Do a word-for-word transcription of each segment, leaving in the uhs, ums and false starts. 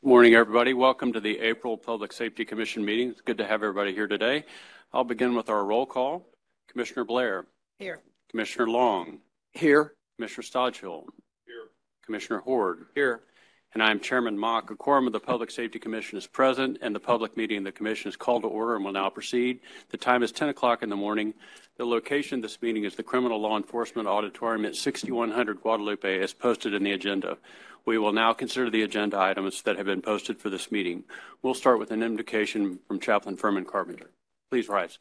Morning, everybody. Welcome to the April Public Safety Commission meeting. It's good to have everybody here today. I'll begin with our roll call. Commissioner Blair. Here. Commissioner Long. Here. Commissioner Stodgehill. Here. Commissioner Horde. Here. And I am Chairman Mock. A quorum of the Public Safety Commission is present, and the public meeting of the Commission is called to order and will now proceed. The time is ten o'clock in the morning. The location of this meeting is the Criminal Law Enforcement Auditorium at sixty-one hundred Guadalupe as posted in the agenda. We will now consider the agenda items that have been posted for this meeting. We'll start with an invocation from Chaplain Furman Carpenter. Please rise.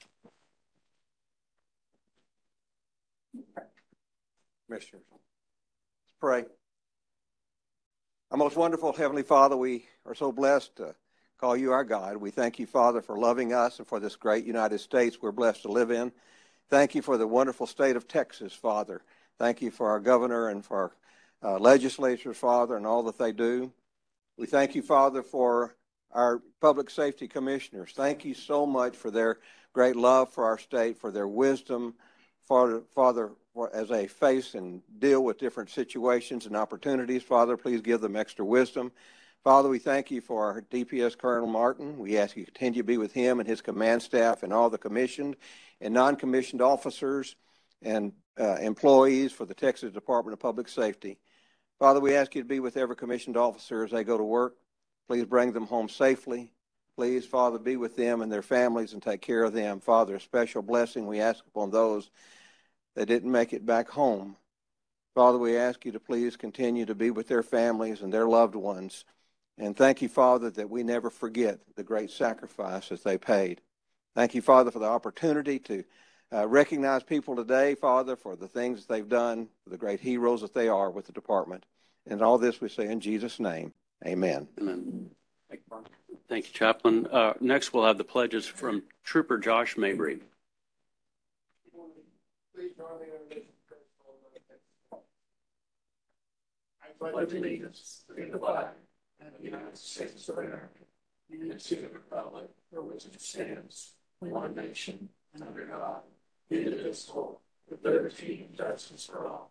Commissioners, let's pray. Our most wonderful Heavenly Father, we are so blessed to call you our God. We thank you, Father, for loving us and for this great United States we're blessed to live in. Thank you for the wonderful state of Texas, Father. Thank you for our governor and for our uh, legislatures, Father, and all that they do. We thank you, Father, for our public safety commissioners. Thank you so much for their great love for our state, for their wisdom, Father, Father, as they face and deal with different situations and opportunities. Father, please give them extra wisdom. Father, we thank you for our D P S Colonel Martin. We ask you to continue to be with him and his command staff and all the commissioned and non-commissioned officers and uh, employees for the Texas Department of Public Safety. Father, we ask you to be with every commissioned officer as they go to work. Please bring them home safely. Please, Father, be with them and their families and take care of them. Father, a special blessing we ask upon those that didn't make it back home. Father, we ask you to please continue to be with their families and their loved ones. And thank you, Father, that we never forget the great sacrifices they paid. Thank you, Father, for the opportunity to uh, recognize people today, Father, for the things that they've done, for the great heroes that they are with the department. And all this we say in Jesus' name, amen. Amen. Thank you, Chaplain. Uh, next, we'll have the pledges from Trooper Josh Mabry. Please join me in this. I pledge allegiance to the flag of the United States of America and to the republic for which it stands, one nation, under God, indivisible, with liberty and justice for all.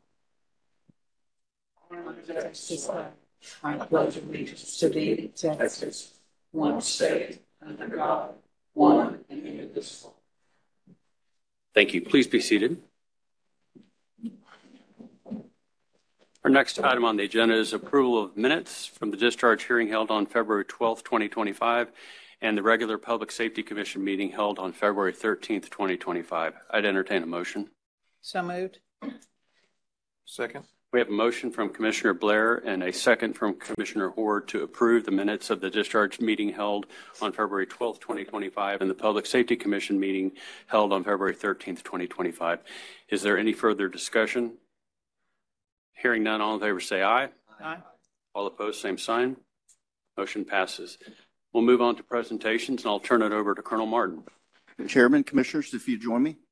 On the Texas flag, I pledge allegiance to thee, Texas, one state, under God, one and indivisible. Thank you. Please be seated. Our next item on the agenda is approval of minutes from the discharge hearing held on February twelfth, twenty twenty-five, and the regular Public Safety Commission meeting held on February thirteenth, twenty twenty-five. I'd entertain a motion. So moved. Second. We have a motion from Commissioner Blair and a second from Commissioner Horde to approve the minutes of the discharge meeting held on February twelfth, twenty twenty-five, and the Public Safety Commission meeting held on February thirteenth, twenty twenty-five. Is there any further discussion? Hearing none, all in favor say aye. Aye. All opposed, same sign. Motion passes. We'll move on to presentations, and I'll turn it over to Colonel Martin. Chairman, Commissioners, if you join me.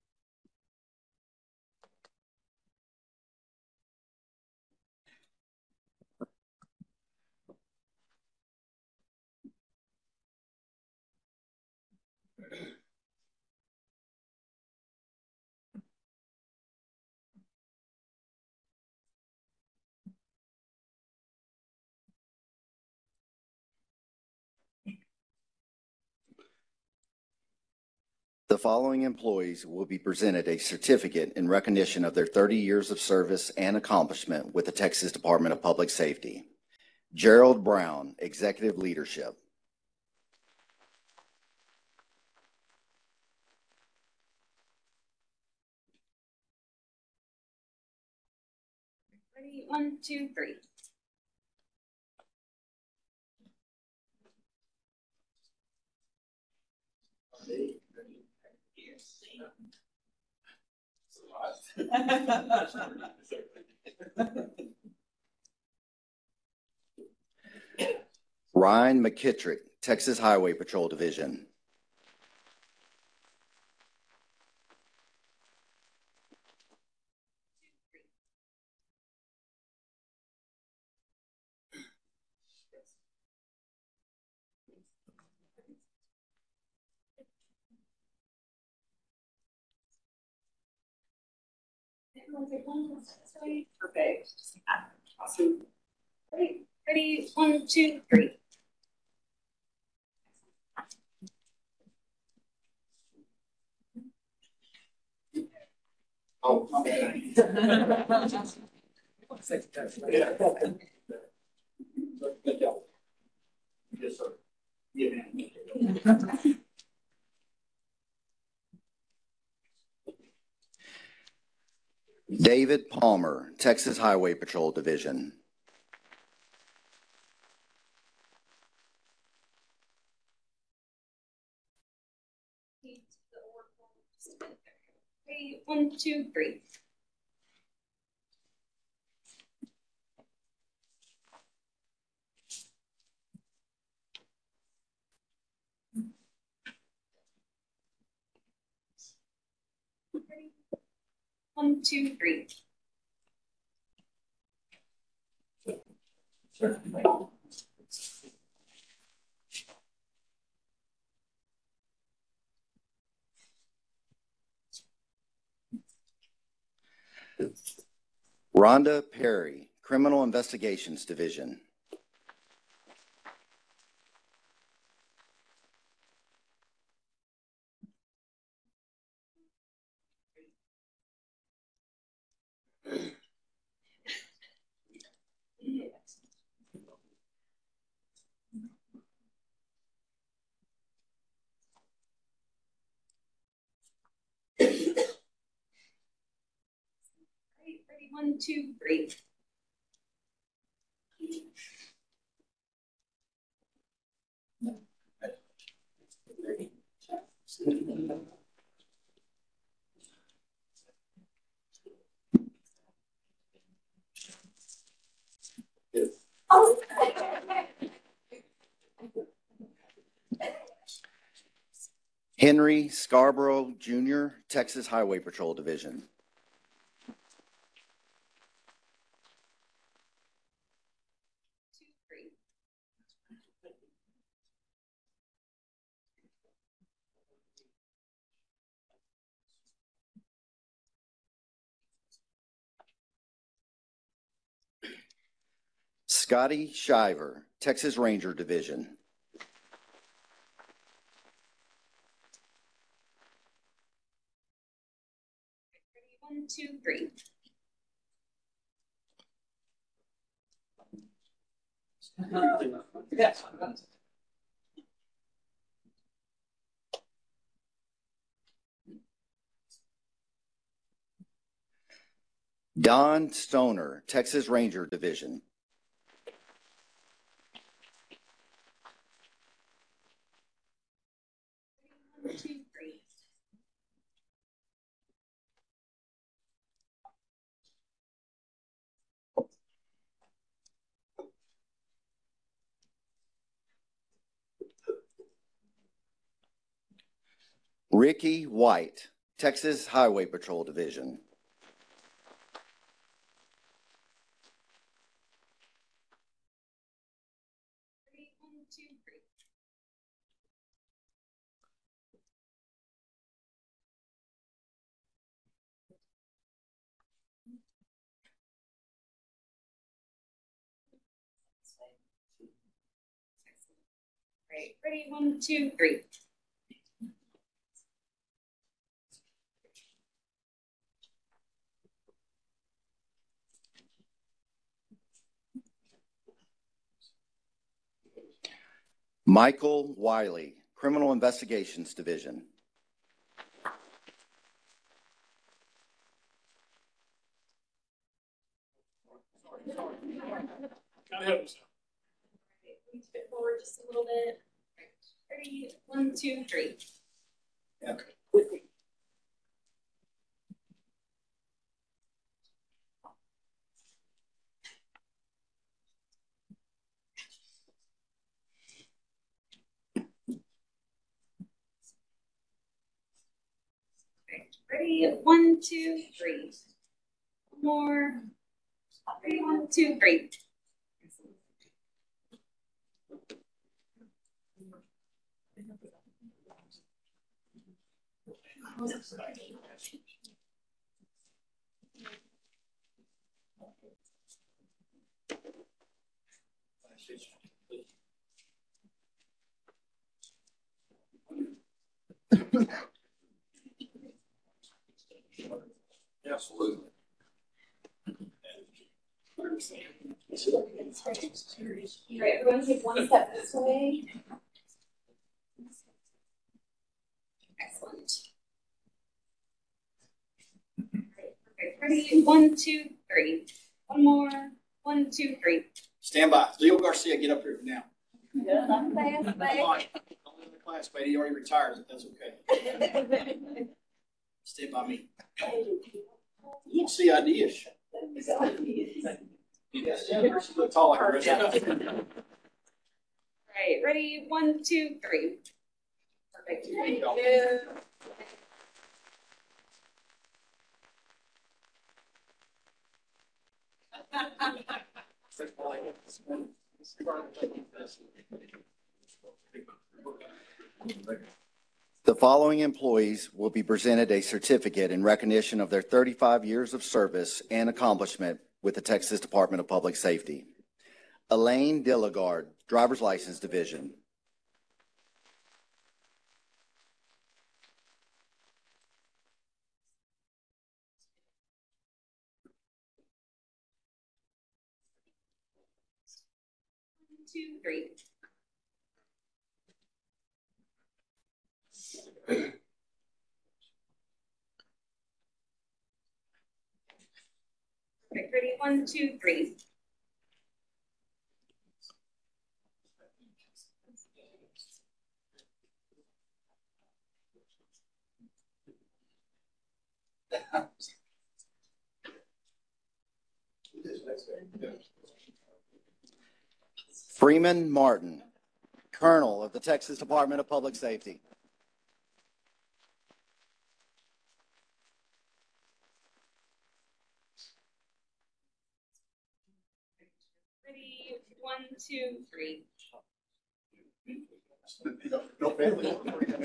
The following employees will be presented a certificate in recognition of their thirty years of service and accomplishment with the Texas Department of Public Safety. Gerald Brown, Executive Leadership. Ready? One, two, three. Ryan McKittrick, Texas Highway Patrol Division. Perfect. Awesome. Great. Ready? One, two, three. Oh, my bad. Yeah. Good job. Yes, sir. Yeah. David Palmer, Texas Highway Patrol Division. Okay, one, two, three. Ready? One, two, three. Rhonda Perry, Criminal Investigations Division. Right, ready? One, two, three. Oh. Henry Scarborough Junior, Texas Highway Patrol Division. Two, three. Scotty Shiver, Texas Ranger Division. Ready? One, two, three. Yes. Don Stoner, Texas Ranger Division. One, two, three. Ricky White, Texas Highway Patrol Division. Ready? One, two, three. Right, ready? One, two, three. Michael Wiley, Criminal Investigations Division. Gotta help yourself. Right, reach it forward just a little bit. Ready? One, two, three. Right, ready? One, two, three. More. Ready? One, two, three. Yes. Absolutely. All right, everyone take one step this way. Excellent. All right, perfect. Ready? One, two, three. One more. One, two, three. Stand by. Leo Garcia, get up here now. Fast, Come fast. on. Don't leave the classmate. He already retired. That's okay. Stand by me. You see ideas. Yes. You look tall like a rest of us. All right, ready? One, two, three. Perfect. Thank you. The following employees will be presented a certificate in recognition of their thirty-five years of service and accomplishment with the Texas Department of Public Safety. Elaine Dilligard, Driver's License Division. One, two, three. Perfect. Ready? One, two, three. Freeman Martin, Colonel of the Texas Department of Public Safety. Ready? One, two, three. No family.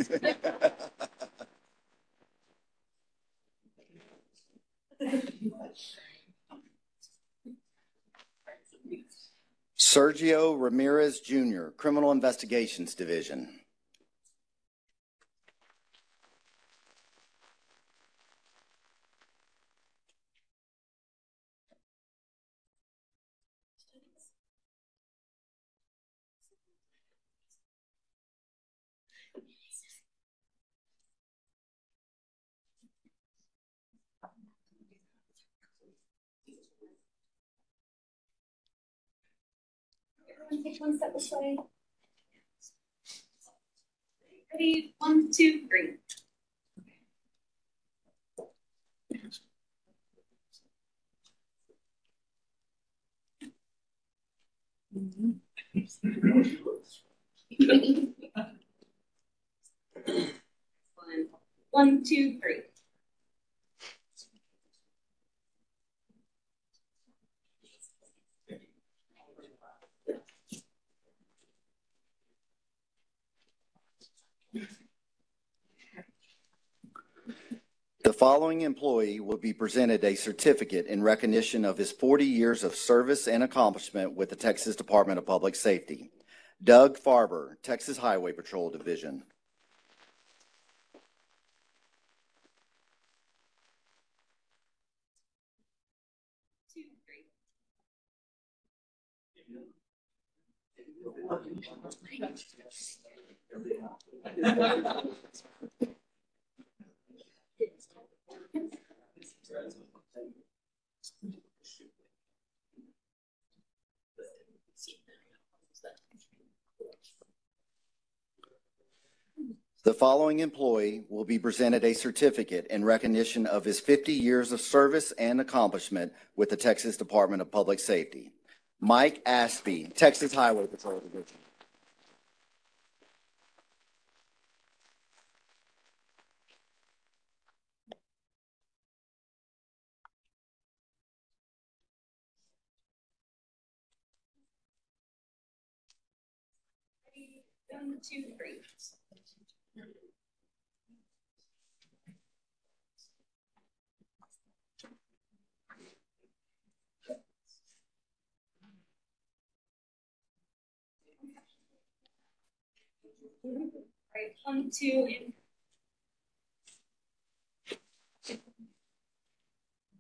Sergio Ramirez, Junior, Criminal Investigations Division. Everyone take one step this way. Ready? One, two, three. Excellent. One, two, three. The following employee will be presented a certificate in recognition of his forty years of service and accomplishment with the Texas Department of Public Safety. Doug Farber, Texas Highway Patrol Division. Two, three. The following employee will be presented a certificate in recognition of his fifty years of service and accomplishment with the Texas Department of Public Safety. Mike Aspey, Texas Highway Patrol Division. Ready? One, two, three. Right, one, two, and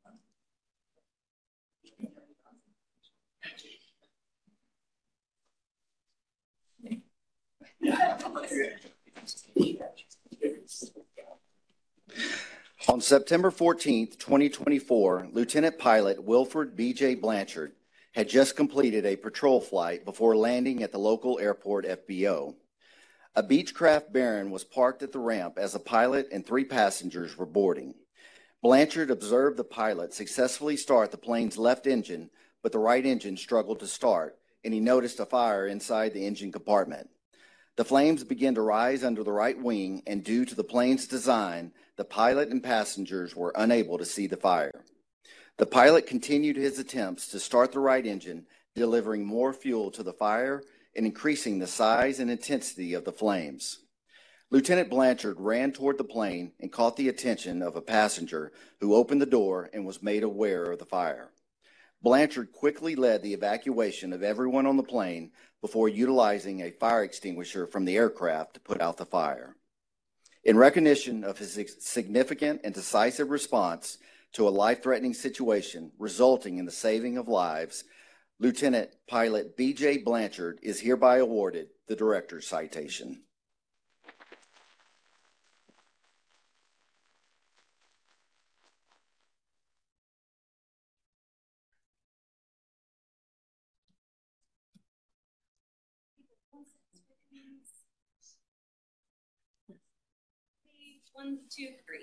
On September fourteenth, twenty twenty-four, Lieutenant Pilot Wilford B J Blanchard had just completed a patrol flight before landing at the local airport F B O. A Beechcraft Baron was parked at the ramp as a pilot and three passengers were boarding. Blanchard observed the pilot successfully start the plane's left engine, but the right engine struggled to start, and he noticed a fire inside the engine compartment. The flames began to rise under the right wing, and due to the plane's design, the pilot and passengers were unable to see the fire. The pilot continued his attempts to start the right engine, delivering more fuel to the fire and increasing the size and intensity of the flames. Lieutenant Blanchard ran toward the plane and caught the attention of a passenger who opened the door and was made aware of the fire. Blanchard quickly led the evacuation of everyone on the plane before utilizing a fire extinguisher from the aircraft to put out the fire. In recognition of his significant and decisive response to a life-threatening situation resulting in the saving of lives, Lieutenant Pilot B J Blanchard is hereby awarded the Director's Citation. One, two, three.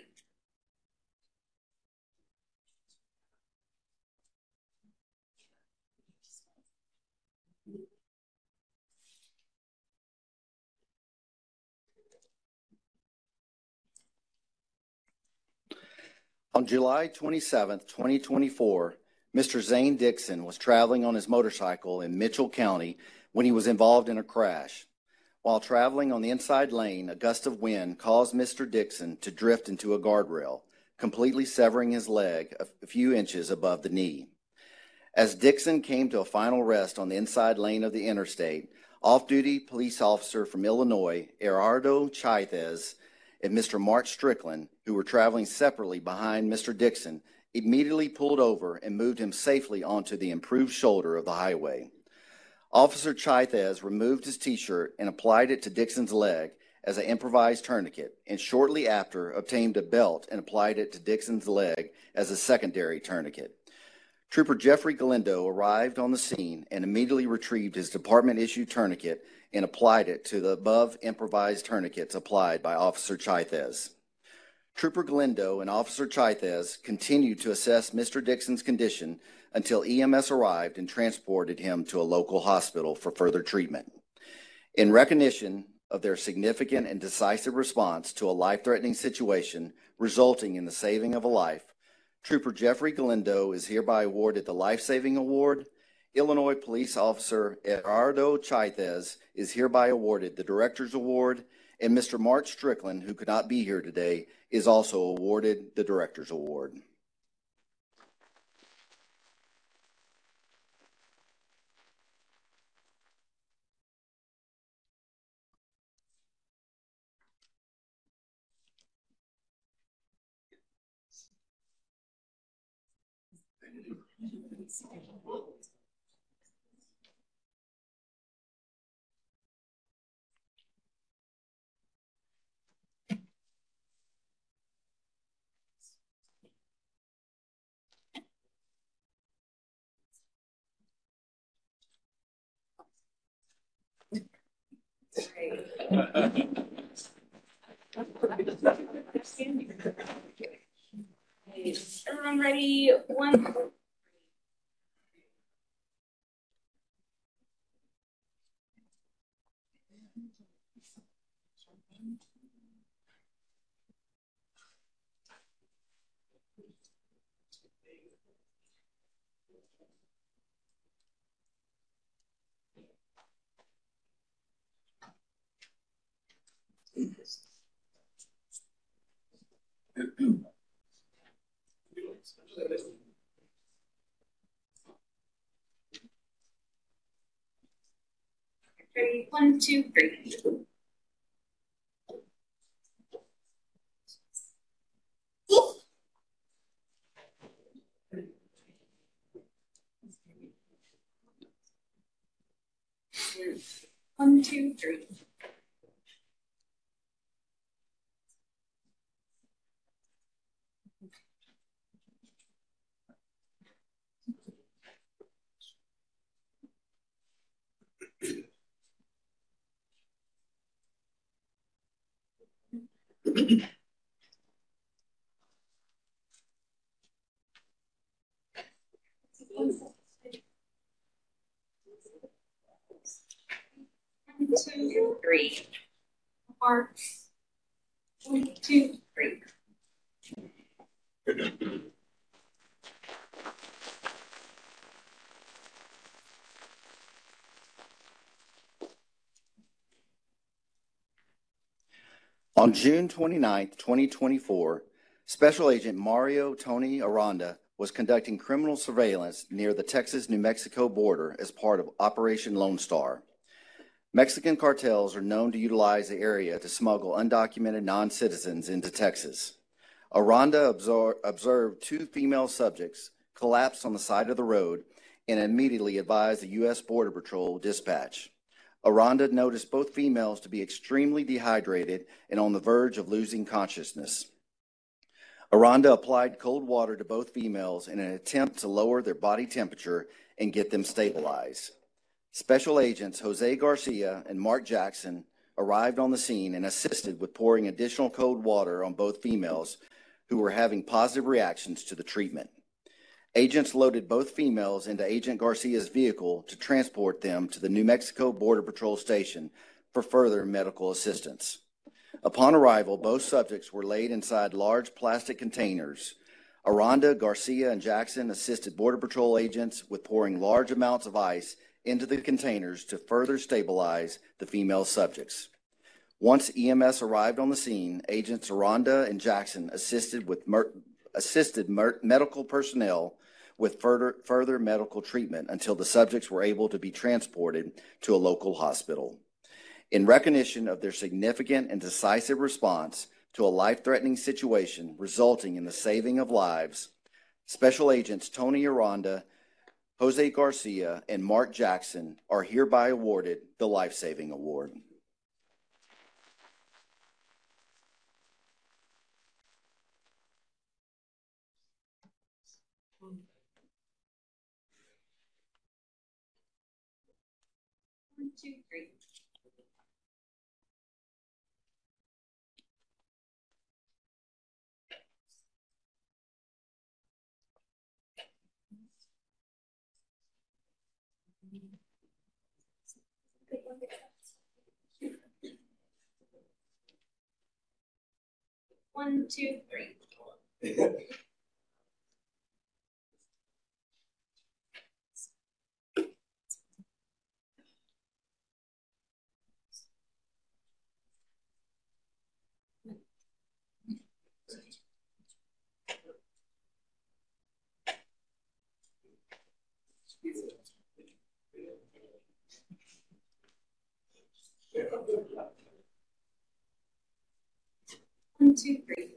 On July twenty-seventh, twenty twenty-four, Mister Zane Dixon was traveling on his motorcycle in Mitchell County when he was involved in a crash. While traveling on the inside lane, a gust of wind caused Mister Dixon to drift into a guardrail, completely severing his leg a few inches above the knee. As Dixon came to a final rest on the inside lane of the interstate, off-duty police officer from Illinois, Gerardo Chaithez, and Mister Mark Strickland, who were traveling separately behind Mister Dixon, immediately pulled over and moved him safely onto the improved shoulder of the highway. Officer Chaithez removed his T-shirt and applied it to Dixon's leg as an improvised tourniquet, and shortly after obtained a belt and applied it to Dixon's leg as a secondary tourniquet. Trooper Jeffrey Galindo arrived on the scene and immediately retrieved his department-issued tourniquet and applied it to the above improvised tourniquets applied by Officer Chaithez. Trooper Galindo and Officer Chaithez continued to assess Mister Dixon's condition until E M S arrived and transported him to a local hospital for further treatment. In recognition of their significant and decisive response to a life-threatening situation resulting in the saving of a life, Trooper Jeffrey Galindo is hereby awarded the Life Saving Award. Illinois Police Officer Gerardo Chaithez is hereby awarded the Director's Award, and Mister Mark Strickland, who could not be here today, is also awarded the Director's Award. Everyone ready? One. Ready? One, two, three. One, two, three. One, two, three. Mark. One, two, three. On June twenty-ninth, twenty twenty-four, Special Agent Mario Tony Aranda was conducting criminal surveillance near the Texas-New Mexico border as part of Operation Lone Star. Mexican cartels are known to utilize the area to smuggle undocumented non-citizens into Texas. Aranda absor- observed two female subjects collapse on the side of the road and immediately advised the U S Border Patrol dispatch. Aranda noticed both females to be extremely dehydrated and on the verge of losing consciousness. Aranda applied cold water to both females in an attempt to lower their body temperature and get them stabilized. Special agents Jose Garcia and Mark Jackson arrived on the scene and assisted with pouring additional cold water on both females who were having positive reactions to the treatment. Agents loaded both females into Agent Garcia's vehicle to transport them to the New Mexico Border Patrol station for further medical assistance. Upon arrival, both subjects were laid inside large plastic containers. Aranda, Garcia, and Jackson assisted Border Patrol agents with pouring large amounts of ice into the containers to further stabilize the female subjects. Once E M S arrived on the scene, Agents Aranda and Jackson assisted with mer- assisted mer- medical personnel with further, further medical treatment until the subjects were able to be transported to a local hospital. In recognition of their significant and decisive response to a life-threatening situation resulting in the saving of lives, Special Agents Tony Aranda, Jose Garcia, and Mark Jackson are hereby awarded the Life Saving Award. One, two, three. One, two, three. One, two, three.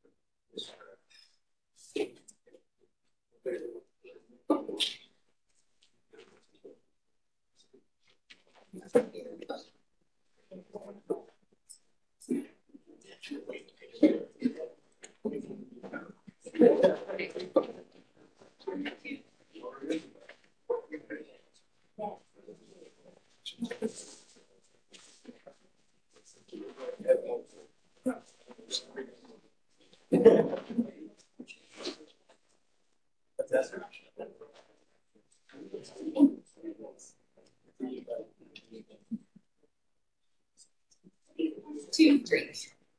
Two, three.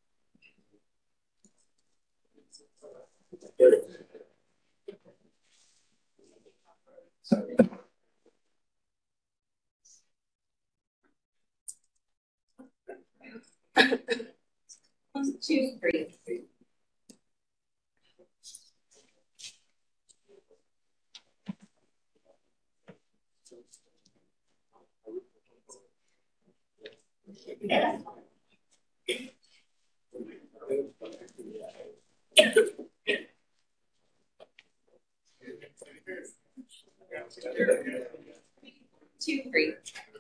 One, two, three. Two, three.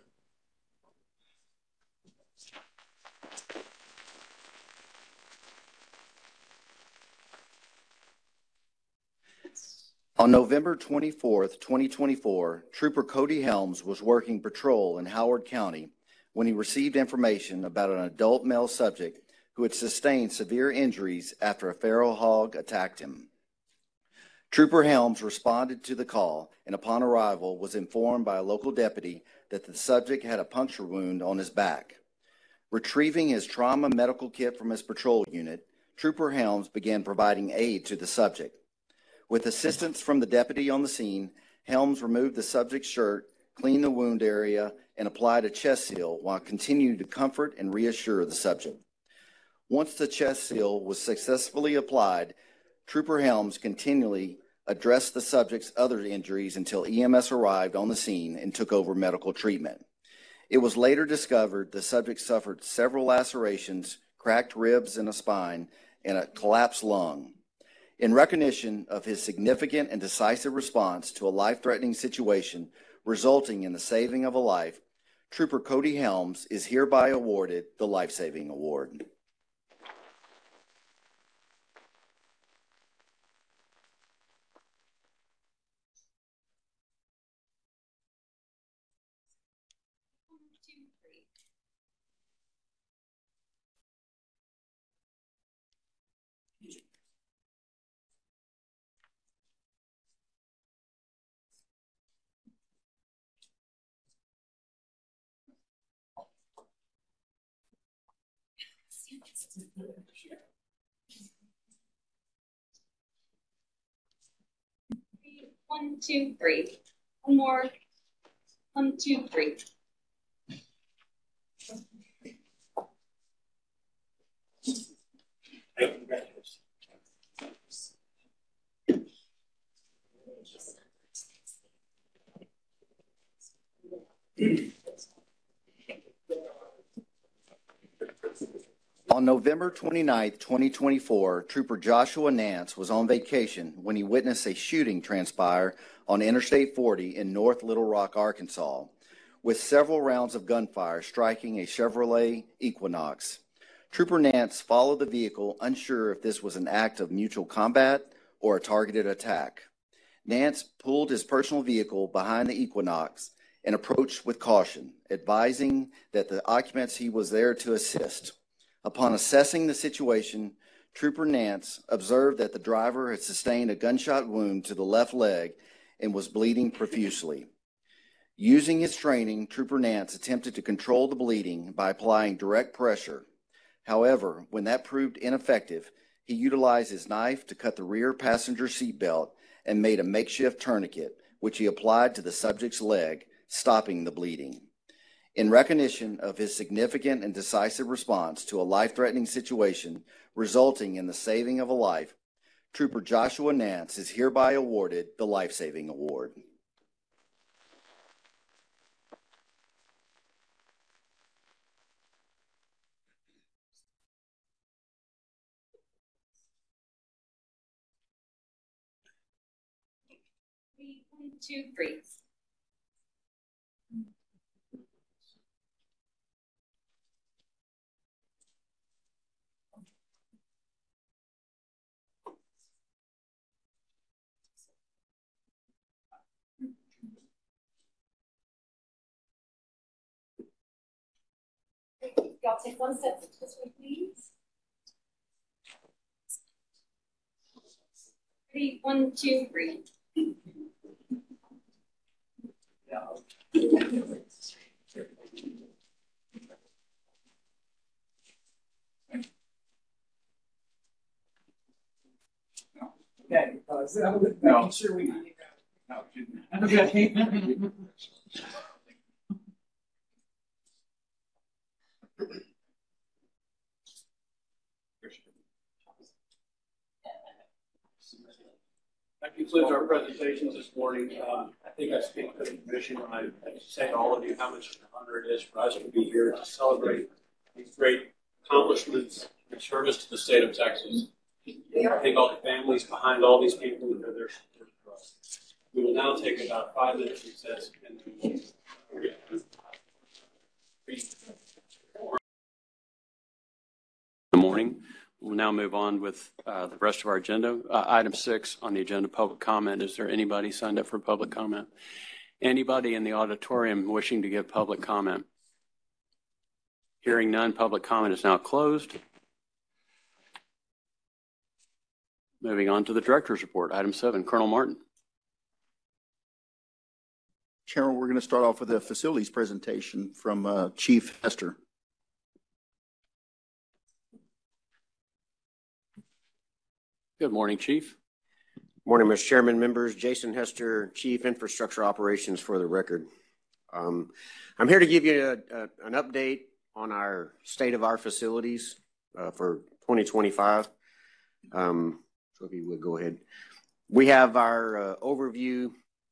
On November twenty-fourth, twenty twenty-four, Trooper Cody Helms was working patrol in Howard County when he received information about an adult male subject who had sustained severe injuries after a feral hog attacked him. Trooper Helms responded to the call and upon arrival was informed by a local deputy that the subject had a puncture wound on his back. Retrieving his trauma medical kit from his patrol unit, Trooper Helms began providing aid to the subject. With assistance from the deputy on the scene, Helms removed the subject's shirt, cleaned the wound area, and applied a chest seal while continuing to comfort and reassure the subject. Once the chest seal was successfully applied, Trooper Helms continually addressed the subject's other injuries until E M S arrived on the scene and took over medical treatment. It was later discovered the subject suffered several lacerations, cracked ribs in a spine, and a collapsed lung. In recognition of his significant and decisive response to a life-threatening situation resulting in the saving of a life, Trooper Cody Helms is hereby awarded the Life Saving Award. One, two, three. One, two, three. One more. One, two, three. On November twenty-ninth, twenty twenty-four, Trooper Joshua Nance was on vacation when he witnessed a shooting transpire on Interstate forty in North Little Rock, Arkansas, with several rounds of gunfire striking a Chevrolet Equinox. Trooper Nance followed the vehicle, unsure if this was an act of mutual combat or a targeted attack. Nance pulled his personal vehicle behind the Equinox and approached with caution, advising that the occupants he was there to assist. Upon assessing the situation, Trooper Nance observed that the driver had sustained a gunshot wound to the left leg and was bleeding profusely. Using his training, Trooper Nance attempted to control the bleeding by applying direct pressure. However, when that proved ineffective, he utilized his knife to cut the rear passenger seat belt and made a makeshift tourniquet, which he applied to the subject's leg, stopping the bleeding. In recognition of his significant and decisive response to a life-threatening situation resulting in the saving of a life, Trooper Joshua Nance is hereby awarded the Life Saving Award. Three, one, two, three. Y'all take one step this way, please. Three, one, two, three. Okay, uh, so I'm making sure we. No. Okay. That concludes our presentations this morning. Um, I think I speak for the commission when I, I say to all of you how much of an honor it is for us to be here to celebrate these great accomplishments and service to the state of Texas. I think all the families behind all these people who are there support for us. We will now take about five minutes recess and then the morning. We'll now move on with uh, the rest of our agenda. Uh, item six on the agenda, public comment. Is there anybody signed up for public comment? Anybody in the auditorium wishing to give public comment? Hearing none, public comment is now closed. Moving on to the director's report, item seven, Colonel Martin. Chairman, we're going to start off with a facilities presentation from uh, Chief Hester. Good morning, Chief. Morning, Mister Chairman, members. Jason Hester, Chief Infrastructure Operations for the record. Um, I'm here to give you a, a, an update on our state of our facilities uh, for twenty twenty-five. Um, so if you would go ahead. We have our uh, overview.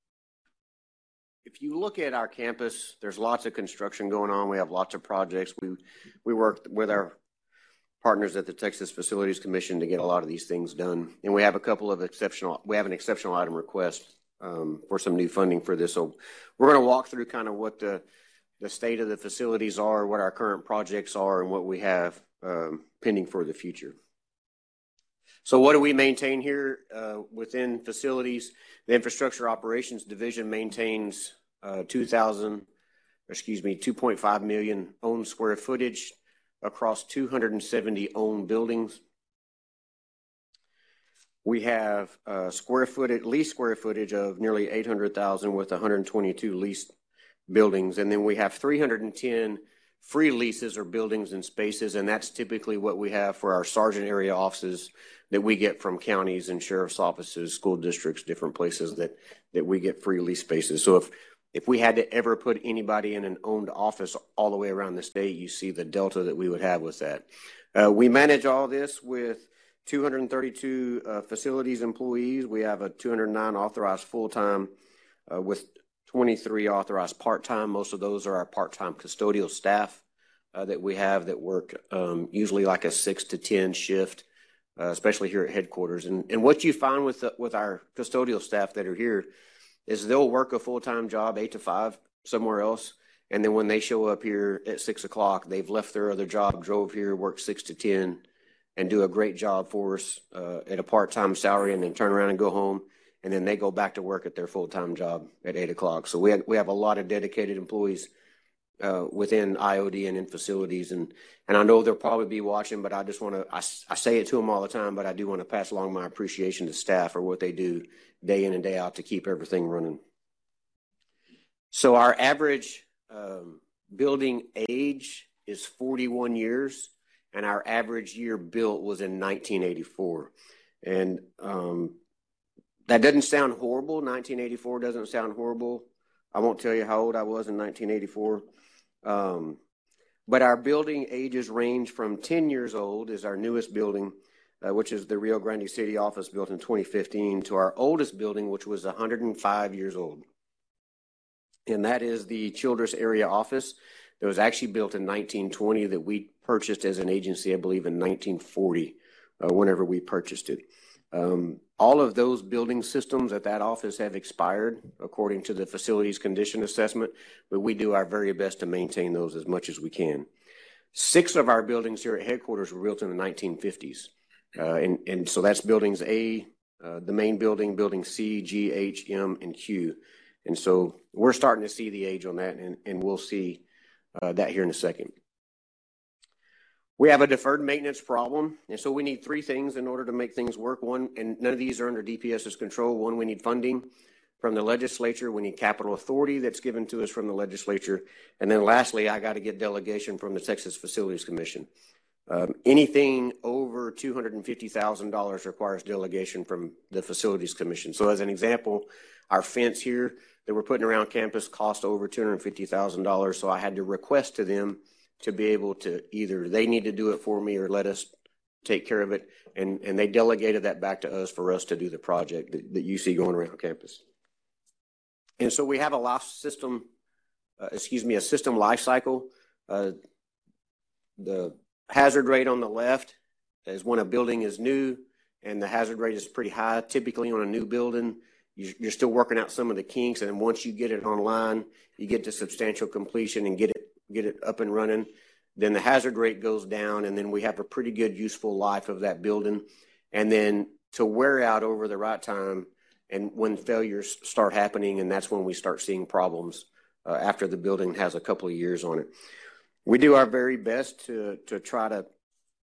If you look at our campus, there's lots of construction going on. We have lots of projects. We, we work with our partners at the Texas Facilities Commission to get a lot of these things done. And we have a couple of exceptional, we have an exceptional item request um, for some new funding for this. So we're going to walk through kind of what the, the state of the facilities are, what our current projects are, and what we have um, pending for the future. So what do we maintain here uh, within facilities? The Infrastructure Operations Division maintains uh, two thousand, excuse me, two point five million owned square footage across two hundred seventy owned buildings. We have uh, square footage, leased square footage of nearly eight hundred thousand with one hundred twenty-two leased buildings. And then we have three hundred ten free leases or buildings and spaces. And that's typically what we have for our sergeant area offices that we get from counties and sheriff's offices, school districts, different places that, that we get free lease spaces. So if, if we had to ever put anybody in an owned office all the way around the state, you see the delta that we would have with that. Uh, we manage all this with two hundred thirty-two uh, facilities employees. We have a two hundred nine authorized full-time uh, with twenty-three authorized part-time. Most of those are our part-time custodial staff uh, that we have that work um, usually like a six to ten shift, uh, especially here at headquarters. And, and what you find with, the, with our custodial staff that are here is they'll work a full-time job eight to five somewhere else. And then when they show up here at six o'clock, they've left their other job, drove here, worked six to ten, and do a great job for us uh, at a part-time salary, and then turn around and go home. And then they go back to work at their full-time job at eight o'clock. So we have, we have a lot of dedicated employees uh, within I O D and in facilities. And, and I know they'll probably be watching, but I just want to, I, I say it to them all the time, but I do want to pass along my appreciation to staff for what they do day in and day out to keep everything running. So our average um, building age is forty-one years, and our average year built was in nineteen eighty-four. And um, that doesn't sound horrible. nineteen eighty-four doesn't sound horrible. I won't tell you how old I was in nineteen eighty-four. Um, but our building ages range from ten years old is our newest building, uh, which is the Rio Grande City office built in twenty fifteen, to our oldest building, which was one hundred five years old. And that is the Childress area office that was actually built in nineteen twenty that we purchased as an agency, I believe, in nineteen forty, uh, whenever we purchased it. Um, all of those building systems at that office have expired according to the facilities condition assessment, but we do our very best to maintain those as much as we can. Six of our buildings here at headquarters were built in the nineteen fifties. Uh, and, and so that's buildings A, uh, the main building, building C, G, H, M, and Q. And so we're starting to see the age on that, and, and we'll see uh, that here in a second. We have a deferred maintenance problem, and so we need three things in order to make things work. One, and none of these are under DPS's control. One, we need funding from the legislature. We need capital authority that's given to us from the legislature. And then lastly, I got to get delegation from the Texas Facilities Commission. Um, anything over two hundred fifty thousand dollars requires delegation from the Facilities Commission. So as an example, our fence here that we're putting around campus cost over two hundred fifty thousand dollars. So I had to request to them to be able to either they need to do it for me or let us take care of it. And, and they delegated that back to us for us to do the project that, that you see going around campus. And so we have a life system, uh, excuse me, a system life cycle. Uh, the hazard rate on the left is when a building is new, and the hazard rate is pretty high. Typically on a new building, you're still working out some of the kinks, and once you get it online, you get to substantial completion and get it get it up and running, then the hazard rate goes down, and then we have a pretty good useful life of that building. And then to wear out over the right time, and when failures start happening, and that's when we start seeing problems uh, after the building has a couple of years on it. We do our very best to, to try to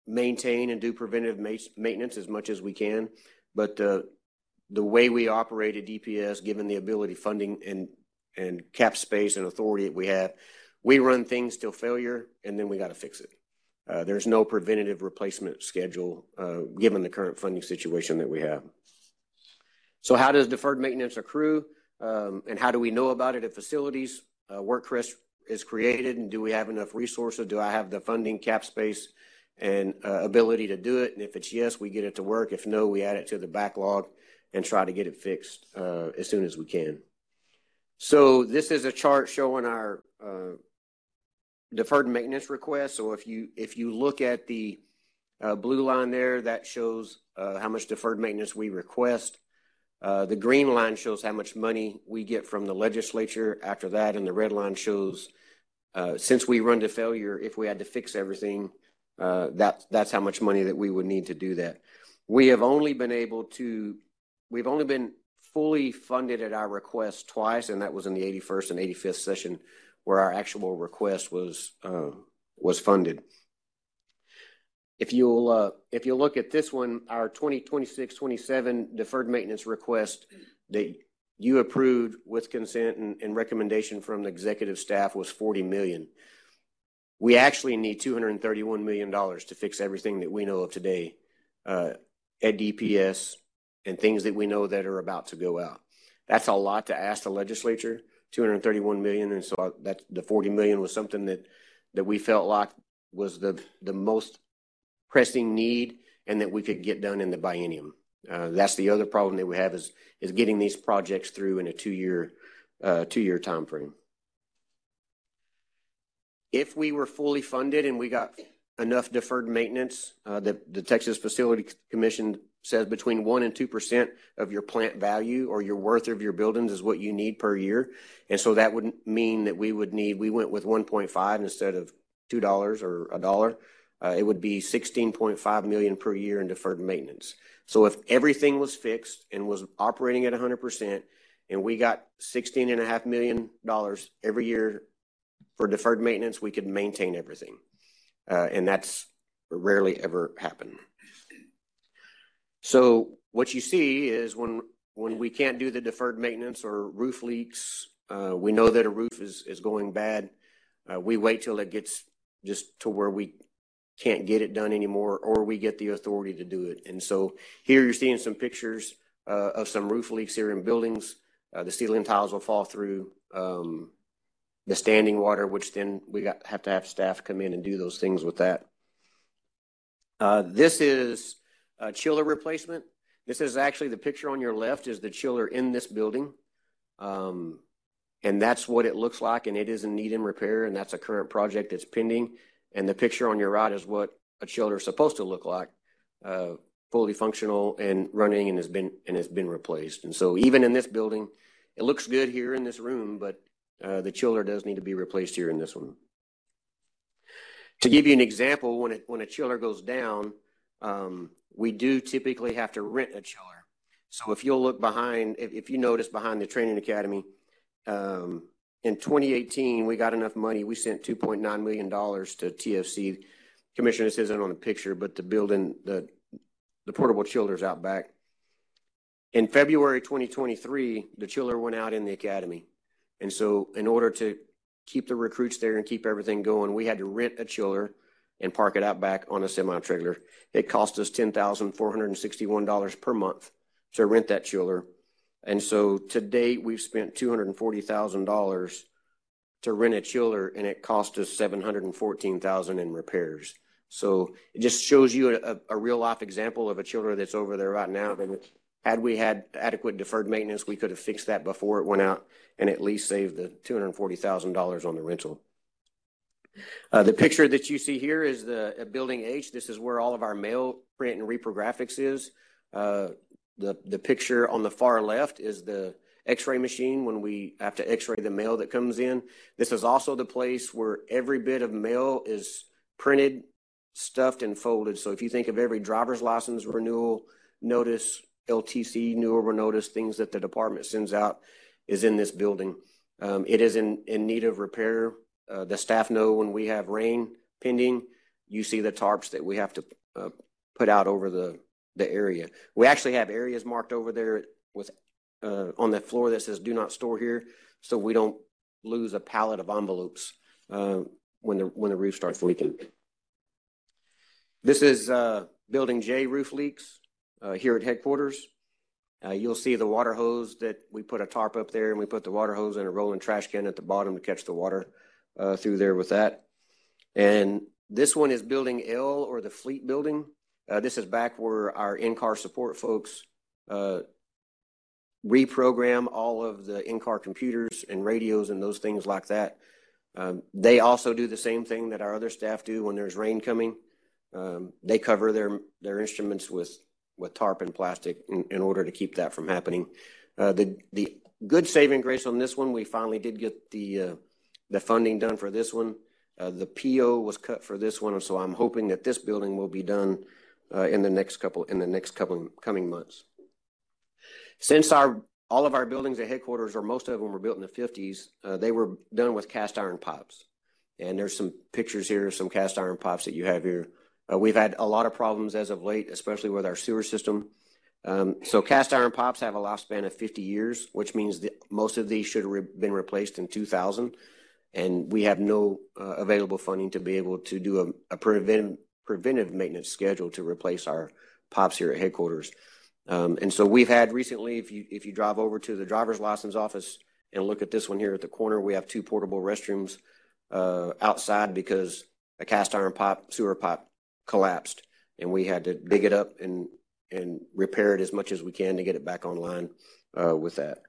maintain and do preventive ma- maintenance as much as we can. But the, the way we operate at D P S, given the ability, funding, and, and cap space and authority that we have, we run things till failure, and then we got to fix it. Uh, there's no preventative replacement schedule, uh, given the current funding situation that we have. So how does deferred maintenance accrue, um, and how do we know about it at facilities? Uh, WorkCrest is created, and do we have enough resources? Do I have the funding, cap space, and uh, ability to do it? And if it's yes, we get it to work. If no, we add it to the backlog and try to get it fixed uh, as soon as we can. So this is a chart showing our uh, deferred maintenance request. So if you if you look at the uh, blue line there, that shows uh, how much deferred maintenance we request. Uh, the green line shows how much money we get from the legislature after that, and the red line shows uh, since we run to failure, if we had to fix everything, uh, that that's how much money that we would need to do that. We have only been able to, we've only been fully funded at our request twice, and that was in the eighty-first and eighty-fifth session, where our actual request was uh, was funded. If you'll uh, if you look at this one, our twenty twenty-six twenty-seven deferred maintenance request that you approved with consent and, and recommendation from the executive staff was forty million dollars. We actually need two hundred thirty-one million dollars to fix everything that we know of today uh, at D P S and things that we know that are about to go out. That's a lot to ask the legislature, two hundred thirty-one million dollars, and so that the forty million dollars was something that that we felt like was the the most pressing need and that we could get done in the biennium. Uh, that's the other problem that we have is is getting these projects through in a two-year uh, two-year time frame. If we were fully funded and we got enough deferred maintenance, uh, the, the Texas Facility Commission says between one and two percent of your plant value or your worth of your buildings is what you need per year. And so that would mean that we would need, we went with one point five instead of two dollars or a dollar. Uh, it would be sixteen point five million dollars per year in deferred maintenance. So if everything was fixed and was operating at one hundred percent and we got sixteen point five million dollars every year for deferred maintenance, we could maintain everything. Uh, and that's rarely ever happened. So what you see is when when we can't do the deferred maintenance or roof leaks, uh, we know that a roof is, is going bad. Uh, we wait till it gets just to where we can't get it done anymore, or we get the authority to do it. And so here you're seeing some pictures uh, of some roof leaks here in buildings. Uh, the ceiling tiles will fall through, um, the standing water, which then we got have to have staff come in and do those things with that. Uh, this is a chiller replacement. This is actually the picture on your left is the chiller in this building. Um, and that's what it looks like, and it is in need in repair, and that's a current project that's pending. And the picture on your right is what a chiller is supposed to look like, uh, fully functional and running, and has been and has been replaced. And so even in this building, it looks good here in this room, but uh, the chiller does need to be replaced here in this one. To give you an example, when it when a chiller goes down, um, we do typically have to rent a chiller. So if you'll look behind, if, if you notice behind the training academy, um, in twenty eighteen, we got enough money. We sent two point nine million dollars to T F C. Commissioner, this isn't on the picture, but the building, the, the portable chillers out back. In February twenty twenty-three, the chiller went out in the academy. And so in order to keep the recruits there and keep everything going, we had to rent a chiller and park it out back on a semi-trailer. It cost us ten thousand four hundred sixty-one dollars per month to rent that chiller. And so to date, we've spent two hundred forty thousand dollars to rent a chiller, and it cost us seven hundred fourteen thousand dollars in repairs. So it just shows you a, a real life example of a chiller that's over there right now. That had we had adequate deferred maintenance, we could have fixed that before it went out and at least saved the two hundred forty thousand dollars on the rental. Uh, the picture that you see here is the uh, building H. This is where all of our mail, print, and reprographics is. Uh, The, the picture on the far left is the x-ray machine when we have to x-ray the mail that comes in. This is also the place where every bit of mail is printed, stuffed, and folded. So if you think of every driver's license renewal notice, L T C renewal notice, things that the department sends out is in this building. Um, it is in, in need of repair. Uh, the staff know when we have rain pending, you see the tarps that we have to uh, put out over the, the area. We actually have areas marked over there with uh, on the floor that says do not store here, so we don't lose a pallet of envelopes uh, when the when the roof starts leaking. This is uh, Building J roof leaks uh, here at headquarters. Uh, you'll see the water hose that we put a tarp up there, and we put the water hose in a rolling trash can at the bottom to catch the water uh, through there with that. And this one is Building L, or the Fleet Building. Uh, this is back where our in-car support folks uh, reprogram all of the in-car computers and radios and those things like that. Um, they also do the same thing that our other staff do when there's rain coming. Um, they cover their their instruments with with tarp and plastic in, in order to keep that from happening. Uh, the the good saving grace on this one, we finally did get the uh, the funding done for this one. Uh, the P O was cut for this one, so I'm hoping that this building will be done uh, in the next couple in the next couple coming months. Since our all of our buildings at headquarters, or most of them, were built in the fifties, uh, they were done with cast iron pipes. And there's some pictures here of some cast iron pipes that you have here. Uh, we've had a lot of problems as of late, especially with our sewer system. Um, so cast iron pipes have a lifespan of fifty years, which means that most of these should have re- been replaced in two thousand. And we have no uh, available funding to be able to do a, a preventive, preventive maintenance schedule to replace our pipes here at headquarters. Um, and so we've had recently, if you if you drive over to the driver's license office and look at this one here at the corner, we have two portable restrooms uh, outside because a cast iron pipe, sewer pipe collapsed, and we had to dig it up and and repair it as much as we can to get it back online uh, with that.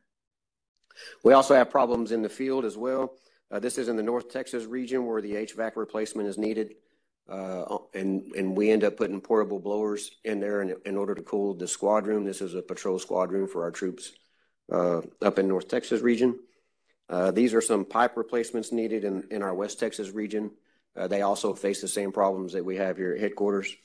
We also have problems in the field as well. Uh, this is in the North Texas region where the H V A C replacement is needed. Uh, and, and we end up putting portable blowers in there in, in order to cool the squad room. This is a patrol squad room for our troops uh, up in North Texas region. Uh, these are some pipe replacements needed in, in our West Texas region. Uh, they also face the same problems that we have here at headquarters.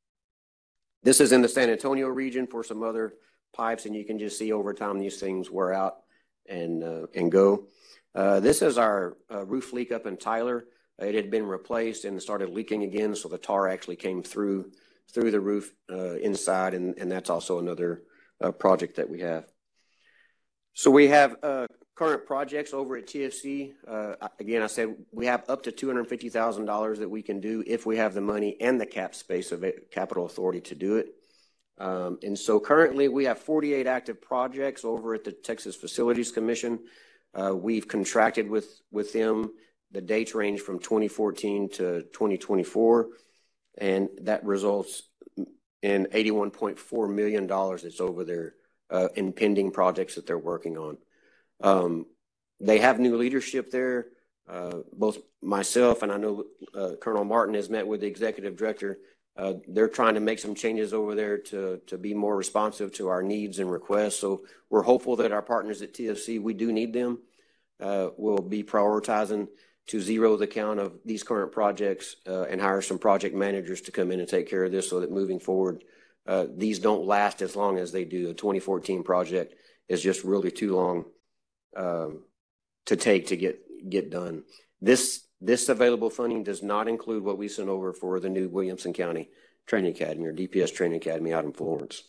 This is in the San Antonio region for some other pipes, and you can just see over time these things wear out and, uh, and go. Uh, this is our uh, roof leak up in Tyler. It had been replaced and started leaking again, so the tar actually came through through the roof uh, inside, and, and that's also another uh, project that we have. So we have uh, current projects over at T F C. Uh, again, I said we have up to two hundred fifty thousand dollars that we can do if we have the money and the cap space of it, capital authority to do it. Um, and so currently we have forty-eight active projects over at the Texas Facilities Commission. Uh, we've contracted with, with them. The dates range from twenty fourteen to twenty twenty-four, and that results in eighty-one point four million dollars that's over there uh, in pending projects that they're working on. Um, they have new leadership there. Uh, both myself and I know uh, Colonel Martin has met with the executive director. Uh, they're trying to make some changes over there to, to be more responsive to our needs and requests. So we're hopeful that our partners at T F C, we do need them, uh, will be prioritizing to zero the count of these current projects uh, and hire some project managers to come in and take care of this so that moving forward, uh, these don't last as long as they do. The twenty fourteen project is just really too long um, to take to get, get done. This, this available funding does not include what we sent over for the new Williamson County Training Academy, or D P S Training Academy out in Florence.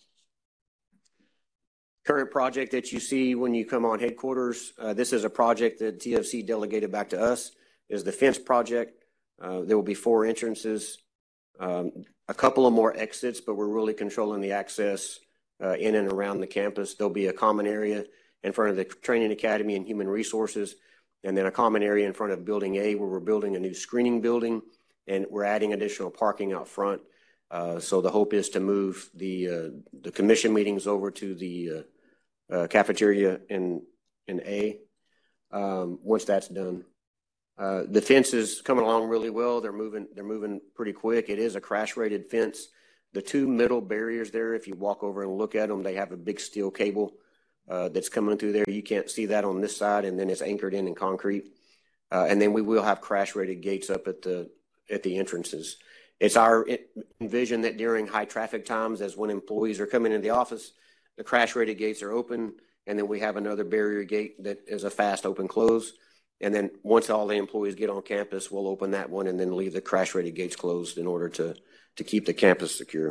Current project that you see when you come on headquarters, uh, this is a project that T F C delegated back to us. Is the fence project. Uh, there will be four entrances, um, a couple of more exits, but we're really controlling the access uh, in and around the campus. There'll be a common area in front of the Training Academy and Human Resources, and then a common area in front of Building A where we're building a new screening building, and we're adding additional parking out front. Uh, so the hope is to move the uh, the commission meetings over to the uh, uh, cafeteria in, in A um, once that's done. Uh, the fence is coming along really well. They're moving, they're moving pretty quick. It is a crash rated fence. The two middle barriers there, if you walk over and look at them, they have a big steel cable uh, that's coming through there. You can't see that on this side, and then it's anchored in in concrete. Uh, and then we will have crash rated gates up at the, at the entrances. It's our envision that during high traffic times, as when employees are coming into the office, the crash rated gates are open, and then we have another barrier gate that is a fast open close. And then once all the employees get on campus, we'll open that one and then leave the crash-ready gates closed in order to, to keep the campus secure.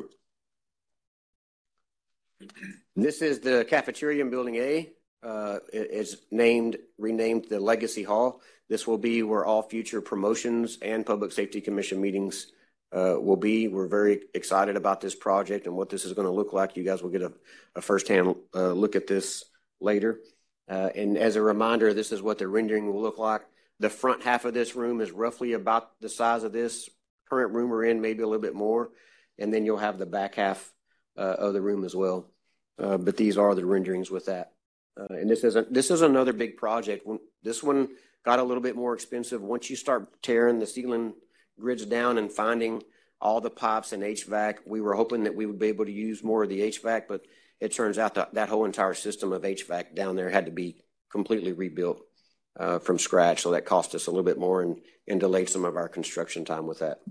This is the cafeteria in Building A. Uh, it, it's named, renamed the Legacy Hall. This will be where all future promotions and Public Safety Commission meetings uh, will be. We're very excited about this project and what this is going to look like. You guys will get a, a firsthand uh, look at this later. Uh, and as a reminder, this is what the rendering will look like. The front half of this room is roughly about the size of this current room we're in, maybe a little bit more. And then you'll have the back half uh, of the room as well. Uh, but these are the renderings with that. Uh, and this is, a, this is another big project. When, this one got a little bit more expensive. Once you start tearing the ceiling grids down and finding all the pipes and H V A C, we were hoping that we would be able to use more of the H V A C, but it turns out that that whole entire system of H V A C down there had to be completely rebuilt uh, from scratch. So that cost us a little bit more and, and delayed some of our construction time with that.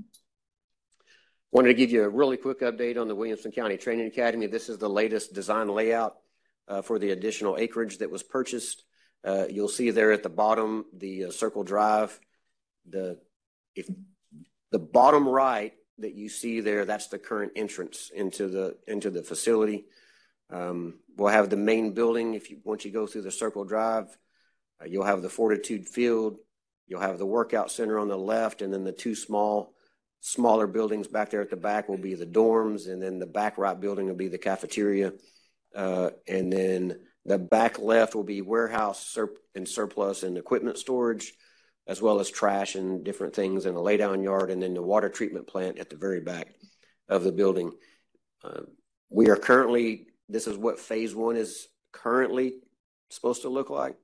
Wanted to give you a really quick update on the Williamson County Training Academy. This is the latest design layout uh, for the additional acreage that was purchased. Uh, you'll see there at the bottom, the uh, Circle Drive, the, if the bottom right that you see there, that's the current entrance into the, into the facility. Um, we'll have the main building. If you, once you go through the Circle Drive, uh, you'll have the Fortitude Field, you'll have the workout center on the left, and then the two small, smaller buildings back there at the back will be the dorms, and then the back right building will be the cafeteria. Uh, and then the back left will be warehouse sur and surplus and equipment storage, as well as trash and different things in a laydown yard, and then the water treatment plant at the very back of the building. Uh, we are currently, this is what phase one is currently supposed to look like.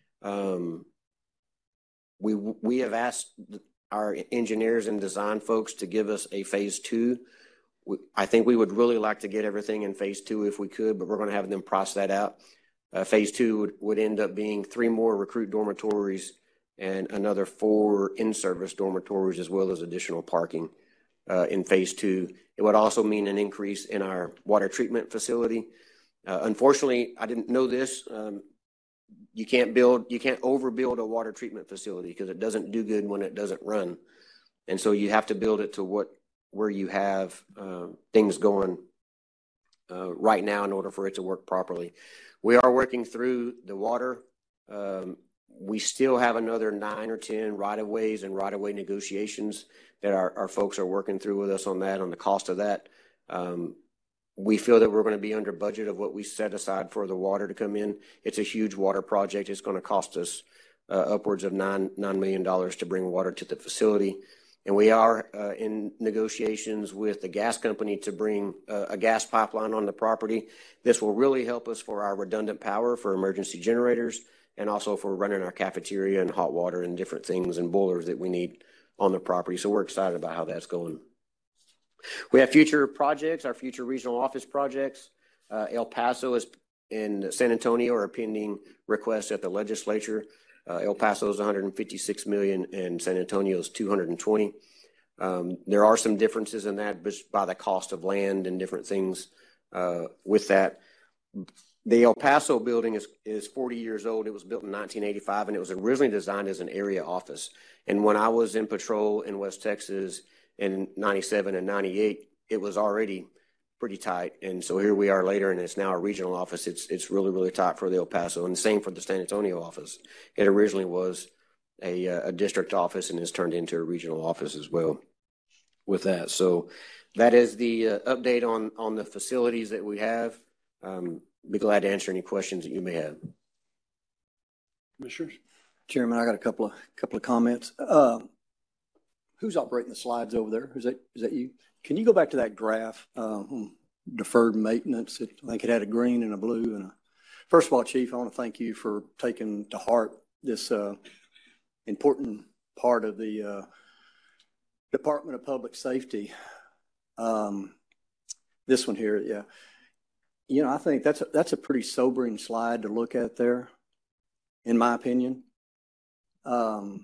Um, we, we have asked our engineers and design folks to give us a phase two. We, I think we would really like to get everything in phase two if we could, but we're going to have them price that out. Uh, phase two would, would end up being three more recruit dormitories and another four in-service dormitories, as well as additional parking uh, in phase two. It would also mean an increase in our water treatment facility. Uh, unfortunately, I didn't know this. Um, you can't build, you can't overbuild a water treatment facility because it doesn't do good when it doesn't run. And so you have to build it to what, where you have uh, things going uh, right now in order for it to work properly. We are working through the water. Um, we still have another nine or ten right-of-ways and right-of-way negotiations that our, our folks are working through with us on that, on the cost of that. Um, we feel that we're going to be under budget of what we set aside for the water to come in. It's a huge water project. It's going to cost us uh, upwards of nine, nine million dollars to bring water to the facility. And we are uh, in negotiations with the gas company to bring uh, a gas pipeline on the property. This will really help us for our redundant power for emergency generators, and also for running our cafeteria and hot water and different things and boilers that we need on the property. So we're excited about how that's going. We have future projects, our future regional office projects. Uh, El Paso is in San Antonio are pending requests at the legislature. Uh, El Paso is one hundred fifty-six million dollars and San Antonio is two hundred twenty. Um, there are some differences in that just by the cost of land and different things uh, with that. The El Paso building is, is forty years old. It was built in nineteen eighty-five, and it was originally designed as an area office. And when I was in patrol in West Texas in ninety-seven and ninety-eight, it was already pretty tight. And so here we are later, and it's now a regional office. It's, it's really, really tight for the El Paso, and the same for the San Antonio office. It originally was a, a district office and has turned into a regional office as well with that. So that is the uh, update on, on the facilities that we have. Um, Be glad to answer any questions that you may have. Commissioners? Chairman, I got a couple of couple of comments. Uh, who's operating the slides over there? Is that is that you? Can you go back to that graph? Uh, deferred maintenance. It, I think it had a green and a blue. And a, first of all, Chief, I want to thank you for taking to heart this uh, important part of the uh, Department of Public Safety. Um, this one here, yeah. You know, I think that's a, that's a pretty sobering slide to look at there, in my opinion. Um,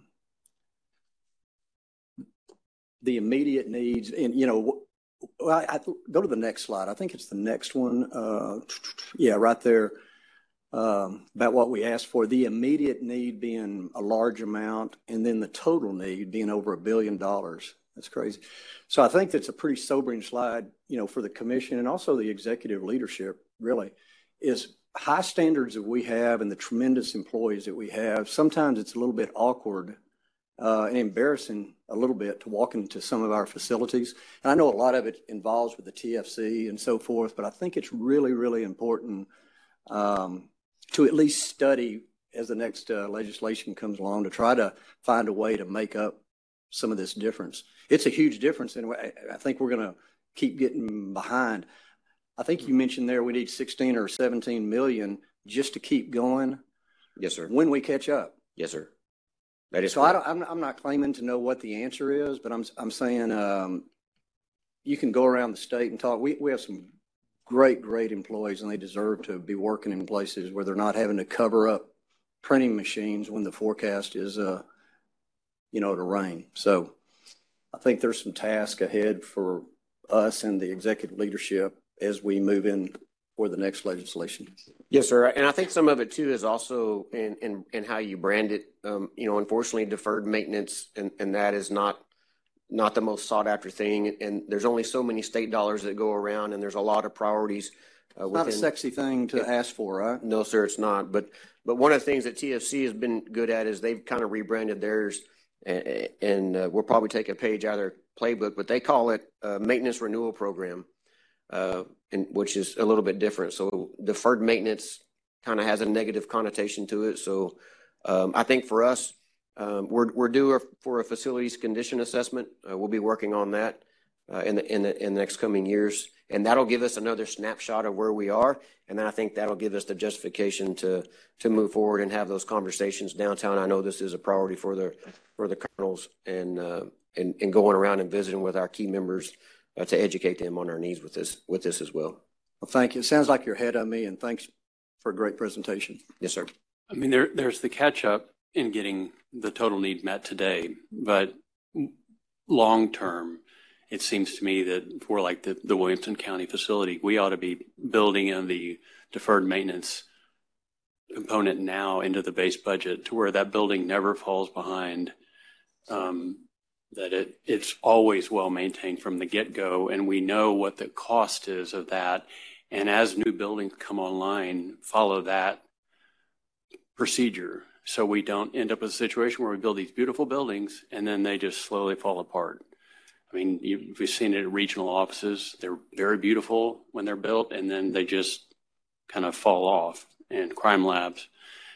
the immediate needs, and you know, well, I, I go to the next slide. I think it's the next one. Uh, yeah, right there. um, about what we asked for, the immediate need being a large amount, and then the total need being over a billion dollars. That's crazy. So I think that's a pretty sobering slide, you know, for the commission and also the executive leadership, really, is high standards that we have and the tremendous employees that we have. Sometimes it's a little bit awkward uh, and embarrassing a little bit to walk into some of our facilities. And I know a lot of it involves with the T F C and so forth, but I think it's really, really important um, to at least study as the next uh, legislation comes along to try to find a way to make up some of this difference. It's a huge difference, and I think we're going to keep getting behind. I think you mentioned there we need sixteen or seventeen million just to keep going. Yes, sir. When we catch up. Yes, sir. That is so. I don't, I'm, I'm not claiming to know what the answer is, but I'm I'm saying um, you can go around the state and talk. We we have some great great employees, and they deserve to be working in places where they're not having to cover up printing machines when the forecast is uh you know to rain. So I think there's some task ahead for us and the executive leadership as we move in for the next legislation. Yes, sir. And I think some of it too is also in, in, in how you brand it. Um, you know, unfortunately, deferred maintenance and, and that is not not the most sought after thing. And there's only so many state dollars that go around, and there's a lot of priorities. Uh, it's not a sexy thing to it, ask for, right? No, sir, it's not. But but one of the things that T F C has been good at is they've kind of rebranded theirs, and, and uh, we'll probably take a page out of their playbook, but they call it a maintenance renewal program. Uh, and which is a little bit different. So deferred maintenance kind of has a negative connotation to it. So um, I think for us, um, we're we're due for a facilities condition assessment. Uh, we'll be working on that uh, in the in the in the next coming years, and that'll give us another snapshot of where we are. And then I think that'll give us the justification to to move forward and have those conversations downtown. I know this is a priority for the for the colonels, and uh, and and going around and visiting with our key members. Uh, to educate them on our needs with this with this as well. Well, thank you. It sounds like you're ahead of me, and thanks for a great presentation. Yes, sir. I mean, there there's the catch up in getting the total need met today, but long term, it seems to me that for like the, the Williamson County facility, we ought to be building in the deferred maintenance component now into the base budget to where that building never falls behind. Um, that it it's always well maintained from the get-go, and we know what the cost is of that. And as new buildings come online, follow that procedure so we don't end up with a situation where we build these beautiful buildings and then they just slowly fall apart. I mean, you, we've seen it at regional offices. They're very beautiful when they're built, and then they just kind of fall off. And crime labs.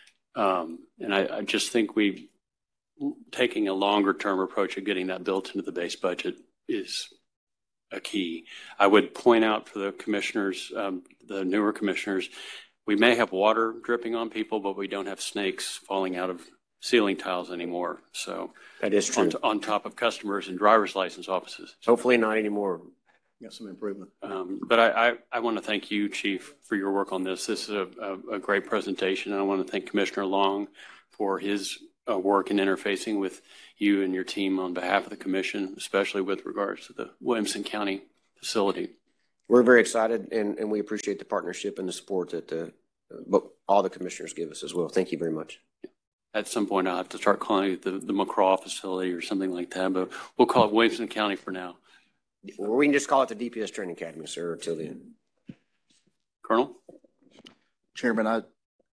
Um, and I, I just think we taking a longer term approach of getting that built into the base budget is a key. I would point out for the commissioners, um, the newer commissioners, we may have water dripping on people, but we don't have snakes falling out of ceiling tiles anymore. So that is true. On, on top of customers and driver's license offices. Hopefully not anymore. Got some improvement. Um, but I, I, I want to thank you, Chief, for your work on this. This is a, a, a great presentation. I want to thank Commissioner Long for his uh, work in interfacing with you and your team on behalf of the commission, especially with regards to the Williamson County facility. We're very excited, and, and we appreciate the partnership and the support that uh, all the commissioners give us as well. Thank you very much. At some point, I'll have to start calling it the, the McCraw facility or something like that, but we'll call it Williamson County for now. Or we can just call it the D P S Training Academy, sir, until then. Colonel? Chairman, I,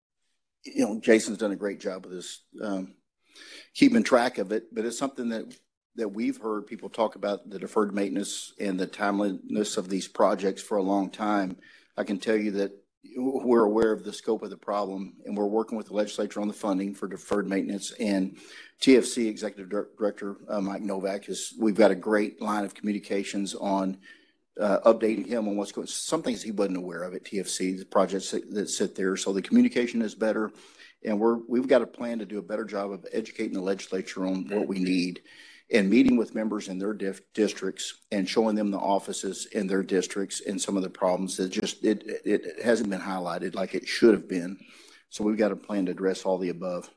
you know, Jason's done a great job with this, um, keeping track of it, but it's something that, that we've heard people talk about the deferred maintenance and the timeliness of these projects for a long time. I can tell you that we're aware of the scope of the problem, and we're working with the legislature on the funding for deferred maintenance. And T F C Executive Director uh, Mike Novak is, we've got a great line of communications on uh, updating him on what's going, some things he wasn't aware of at T F C, the projects that, that sit there. So the communication is better, and we're, we've got a plan to do a better job of educating the legislature on what we need, and meeting with members in their dif- districts and showing them the offices in their districts and some of the problems that just, it, it hasn't been highlighted like it should have been. So we've got a plan to address all the above.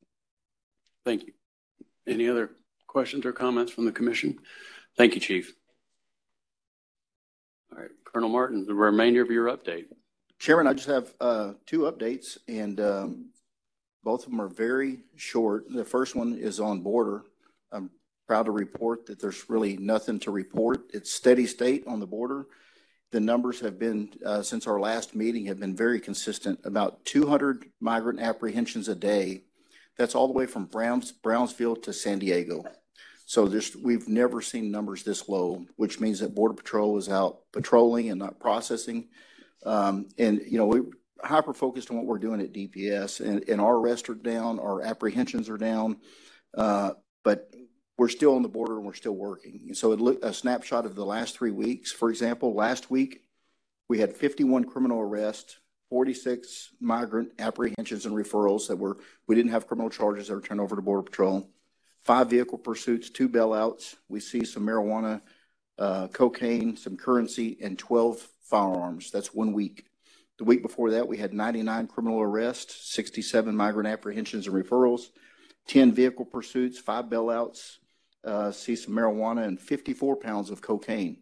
Thank you. Any other questions or comments from the commission? Thank you, Chief. All right, Colonel Martin, the remainder of your update. Chairman, I just have uh, two updates, and um, both of them are very short. The first one is on border. I'm proud to report that there's really nothing to report. It's steady state on the border. The numbers have been, uh, since our last meeting, have been very consistent, about two hundred migrant apprehensions a day. That's all the way from Browns, Brownsville to San Diego. So this, we've never seen numbers this low, which means that Border Patrol is out patrolling and not processing. Um, and, you know, we're hyper focused on what we're doing at D P S, and, and our arrests are down, our apprehensions are down, uh, but we're still on the border and we're still working. And so it look, a snapshot of the last three weeks, for example, last week we had fifty-one criminal arrests, forty-six migrant apprehensions and referrals that were, we didn't have criminal charges that were turned over to Border Patrol, five vehicle pursuits, two bailouts. We see some marijuana, uh, cocaine, some currency, and twelve firearms. That's one week. The week before that, we had ninety-nine criminal arrests, sixty-seven migrant apprehensions and referrals, ten vehicle pursuits, five bailouts, uh, see some marijuana, and fifty-four pounds of cocaine,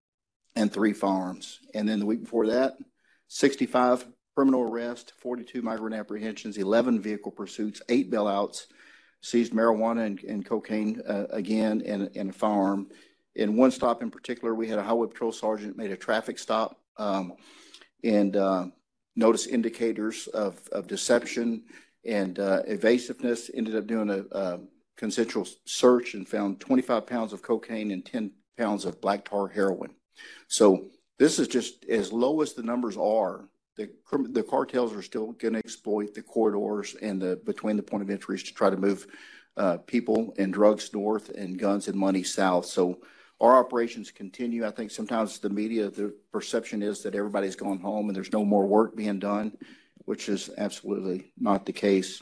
and three firearms. And then the week before that, sixty-five criminal arrests, forty-two migrant apprehensions, eleven vehicle pursuits, eight bailouts, seized marijuana and, and cocaine uh, again, and, and a firearm. In one stop in particular, we had a highway patrol sergeant made a traffic stop um, and uh, noticed indicators of, of deception and uh, evasiveness. Ended up doing a, a consensual search and found twenty-five pounds of cocaine and ten pounds of black tar heroin. So this is just as low as the numbers are. The, the cartels are still going to exploit the corridors and the between the point of entries to try to move uh, people and drugs north and guns and money south. So our operations continue. I think sometimes the media, the perception is that everybody's gone home and there's no more work being done, which is absolutely not the case.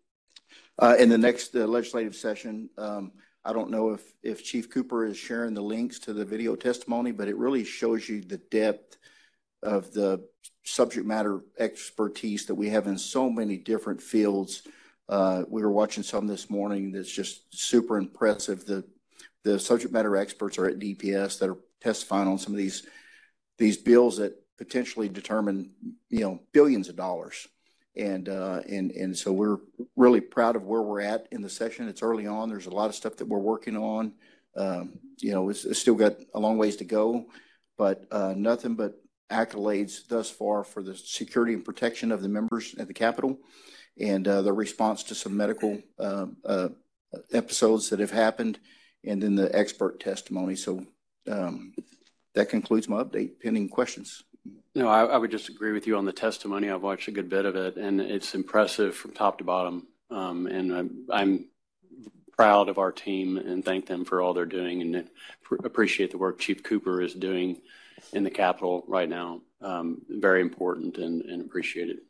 Uh, in the next uh, legislative session, um, I don't know if, if Chief Cooper is sharing the links to the video testimony, but it really shows you the depth of the subject matter expertise that we have in so many different fields. Uh, we were watching some this morning that's just super impressive. The the subject matter experts are at D P S that are testifying on some of these these bills that potentially determine, you know, billions of dollars. And uh, and and so we're really proud of where we're at in the session. It's early on. There's a lot of stuff that we're working on. Um, you know, it's, it's still got a long ways to go, but uh, nothing but accolades thus far for the security and protection of the members at the Capitol, and uh, the response to some medical uh, uh, episodes that have happened, and then the expert testimony. So um, that concludes my update. Pending questions. No, I, I would just agree with you on the testimony. I've watched a good bit of it, and it's impressive from top to bottom. Um, and I'm, I'm proud of our team and thank them for all they're doing, and appreciate the work Chief Cooper is doing in the Capitol right now. Um, very important, and, and appreciate it.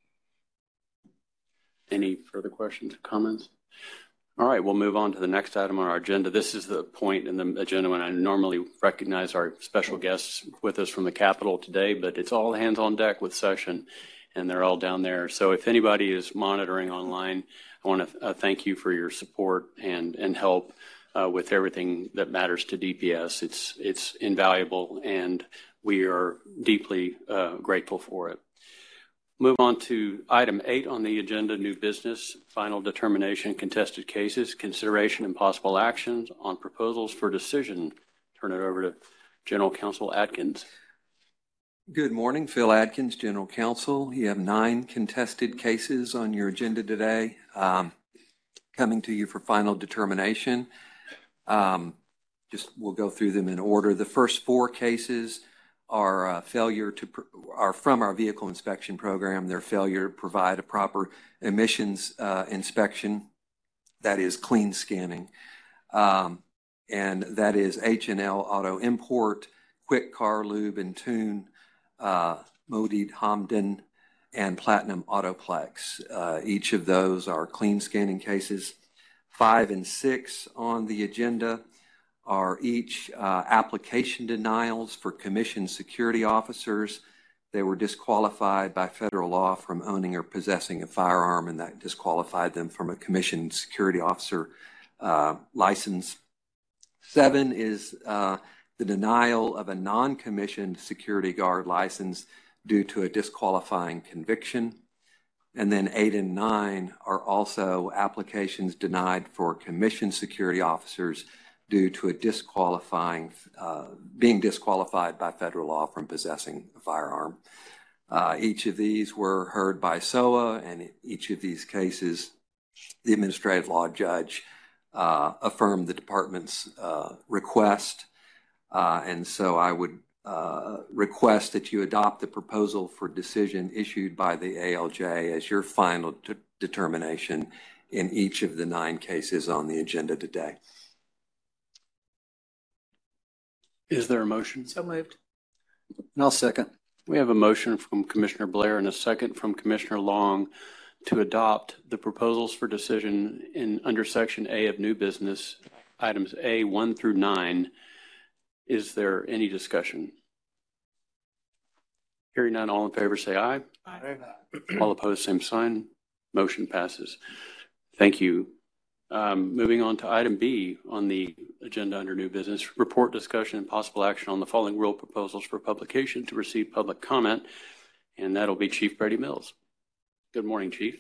Any further questions or comments? All right, we'll move on to the next item on our agenda. This is the point in the agenda when I normally recognize our special guests with us from the Capitol today, but it's all hands on deck with session, and they're all down there. So if anybody is monitoring online, I want to uh, thank you for your support and, and help uh, with everything that matters to D P S. It's, it's invaluable, and we are deeply uh, grateful for it. Move on to item eight on the agenda, new business, final determination, contested cases, consideration and possible actions on proposals for decision. Turn it over to General Counsel Atkins. Good morning, Phil Atkins, General Counsel. You have nine contested cases on your agenda today, um, coming to you for final determination. Um, just we'll go through them in order. The first four cases are uh, failure to are from our vehicle inspection program. Their failure to provide a proper emissions uh, inspection, that is clean scanning, um, and that is H and L Auto Import, Quick Car Lube and Tune, uh, Modid Hamden, and Platinum Autoplex. Uh, each of those are clean scanning cases. Five and six on the agenda are each uh, application denials for commissioned security officers. They were disqualified by federal law from owning or possessing a firearm, and that disqualified them from a commissioned security officer uh, license. Seven is uh, the denial of a non-commissioned security guard license due to a disqualifying conviction. And then eight and nine are also applications denied for commissioned security officers due to a disqualifying, uh, being disqualified by federal law from possessing a firearm. Uh, each of these were heard by S O A, and in each of these cases, the administrative law judge uh, affirmed the department's uh, request. Uh, and so I would uh, request that you adopt the proposal for decision issued by the A L J as your final de- determination in each of the nine cases on the agenda today. Is there a motion? So moved. And I'll second. We have a motion from Commissioner Blair and a second from Commissioner Long to adopt the proposals for decision in under Section A of new business, items A one through nine. Is there any discussion? Hearing none, all in favor say aye. Aye. All opposed, same sign. Motion passes. Thank you. Um, moving on to item B on the agenda under new business, report, discussion, and possible action on the following rule proposals for publication to receive public comment, and that'll be Chief Brady Mills. Good morning, Chief.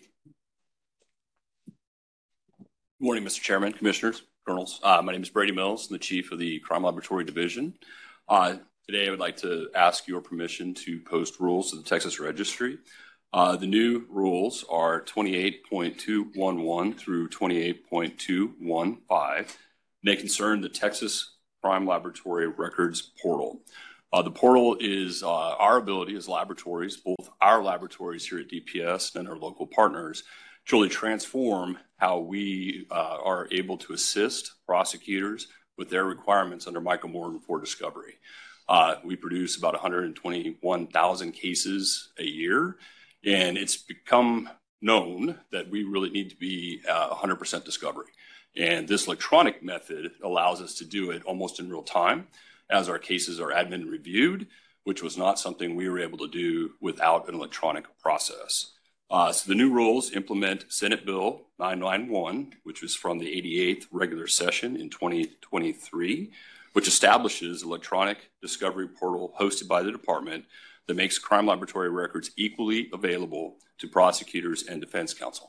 Good morning, Mister Chairman, Commissioners, Colonels. Uh, my name is Brady Mills, I'm the Chief of the Crime Laboratory Division. Uh, today, I would like to ask your permission to post rules to the Texas Registry. Uh, the new rules are twenty-eight point two one one through twenty-eight point two one five. They concern the Texas Crime Laboratory Records Portal. Uh, the portal is uh, our ability as laboratories, both our laboratories here at D P S and our local partners, to really transform how we uh, are able to assist prosecutors with their requirements under Michael Morgan for discovery. Uh, we produce about one hundred twenty-one thousand cases a year. And it's become known that we really need to be uh, one hundred percent discovery. And this electronic method allows us to do it almost in real time as our cases are admin reviewed, which was not something we were able to do without an electronic process. Uh, so the new rules implement Senate Bill nine ninety-one, which was from the eighty-eighth regular session in twenty twenty-three, which establishes electronic discovery portal hosted by the department that makes crime laboratory records equally available to prosecutors and defense counsel.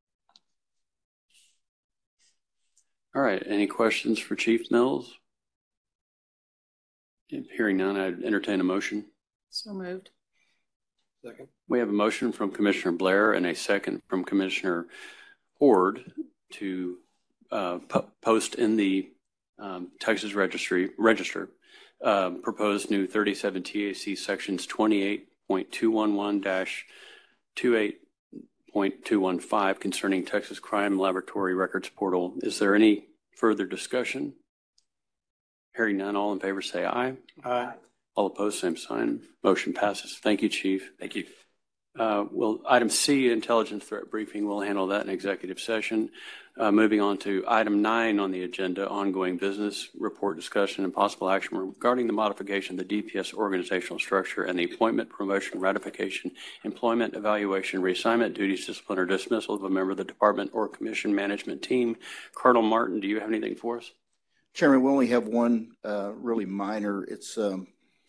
All right, any questions for Chief Mills? Hearing none, I'd entertain a motion. So moved. Second. We have a motion from Commissioner Blair and a second from Commissioner Horde to uh, po- post in the um, Texas Registry Register Um, proposed new thirty-seven T A C sections twenty-eight point two one one dash twenty-eight point two one five concerning Texas Crime Laboratory Records Portal. Is there any further discussion? Hearing none, all in favor say aye. Aye. All opposed, same sign. Motion passes. Thank you, Chief. Thank you. Uh, well, item C, intelligence threat briefing, we'll handle that in executive session. Uh, moving on to item nine on the agenda, ongoing business, report, discussion, and possible action regarding the modification of the D P S organizational structure and the appointment, promotion, ratification, employment, evaluation, reassignment, duties, discipline, or dismissal of a member of the department or commission management team. Colonel Martin, do you have anything for us? Chairman, we only have one uh, really minor. It's um,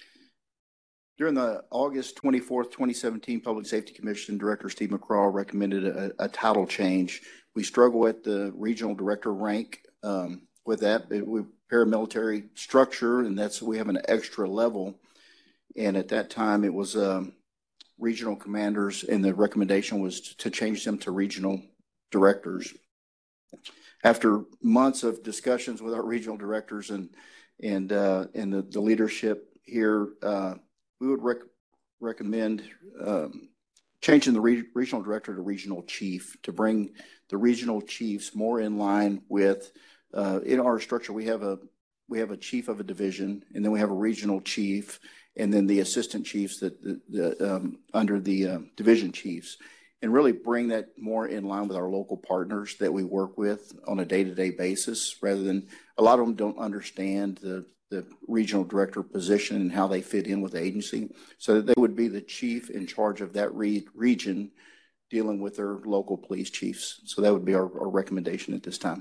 during the August twenty-fourth, twenty seventeen Public Safety Commission, Director Steve McCraw recommended a, a title change. We struggle at the regional director rank um, with that. It, we paramilitary structure, and that's we have an extra level. And at that time, it was um, regional commanders, and the recommendation was to, to change them to regional directors. After months of discussions with our regional directors and and uh, and the, the leadership here, uh, we would rec- recommend um, changing the re- regional director to regional chief to bring the regional chiefs more in line with uh, in our structure. We have a we have a chief of a division, and then we have a regional chief, and then the assistant chiefs that the, the, um, under the uh, division chiefs. And really bring that more in line with our local partners that we work with on a day-to-day basis, rather than a lot of them don't understand the, the regional director position and how they fit in with the agency. So that they would be the chief in charge of that re- region dealing with their local police chiefs. So that would be our, our recommendation at this time.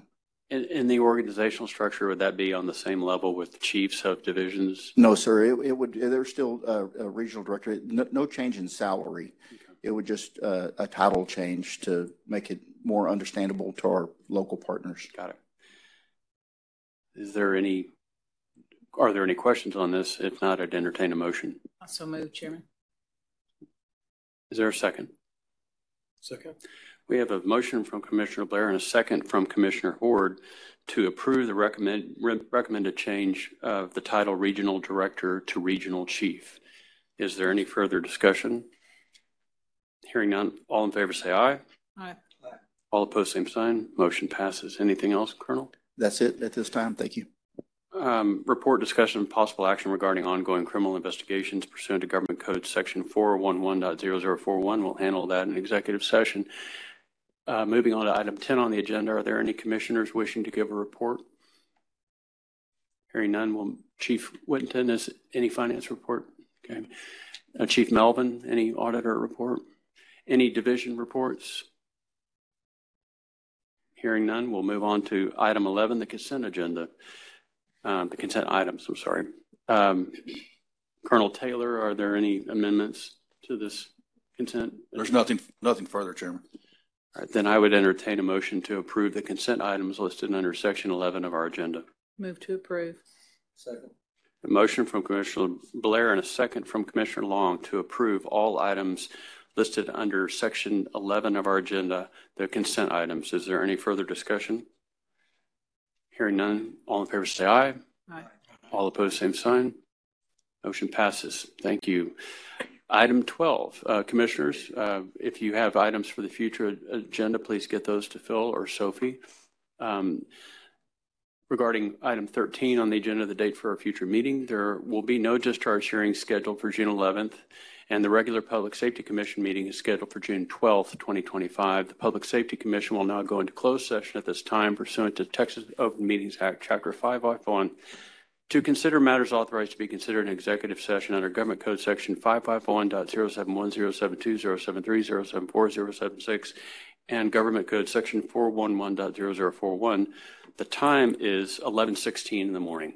In, in the organizational structure, would that be on the same level with chiefs of divisions? No, sir, it, it would, there's still a, a regional director, no, no change in salary. It would just, uh, a title change to make it more understandable to our local partners. Got it. Is there any, are there any questions on this? If not, I'd entertain a motion. Also move, Chairman. Is there a second? Second. We have a motion from Commissioner Blair and a second from Commissioner Horde to approve the recommend, re- recommended change of the title Regional Director to Regional Chief. Is there any further discussion? Hearing none, all in favor say aye. Aye. All opposed, same sign. Motion passes. Anything else, Colonel? That's it at this time. Thank you. Um, report, discussion, and possible action regarding ongoing criminal investigations pursuant to Government Code Section four one one point zero zero four one. We'll handle that in executive session. Uh, moving on to item ten on the agenda, are there any commissioners wishing to give a report? Hearing none, will Chief Whittington, is any finance report? Okay. Uh, Chief Melvin, any auditor report? Any division reports? Hearing none, we'll move on to item eleven, the consent agenda. Um, the consent items, I'm sorry. Um, Colonel Taylor, are there any amendments to this consent? There's nothing, nothing further, Chairman. All right, then I would entertain a motion to approve the consent items listed under section eleven of our agenda. Move to approve. Second. A motion from Commissioner Blair and a second from Commissioner Long to approve all items listed under section eleven of our agenda, the consent items. Is there any further discussion? Hearing none, all in favor say aye. Aye. All opposed, same sign. Motion passes. Thank you. Item twelve, uh, Commissioners, uh, if you have items for the future agenda, please get those to Phil or Sophie. Um, regarding item thirteen on the agenda, the date for our future meeting, there will be no discharge hearing scheduled for June eleventh, and the regular Public Safety Commission meeting is scheduled for June twelfth, twenty twenty-five. The Public Safety Commission will now go into closed session at this time pursuant to Texas Open Meetings Act, Chapter five fifty-one, to consider matters authorized to be considered in executive session under Government Code Section five fifty-one point zero seven one, zero seven two, zero seven three, zero seven four, zero seven six, and Government Code Section four one one point zero zero four one. The time is eleven sixteen in the morning.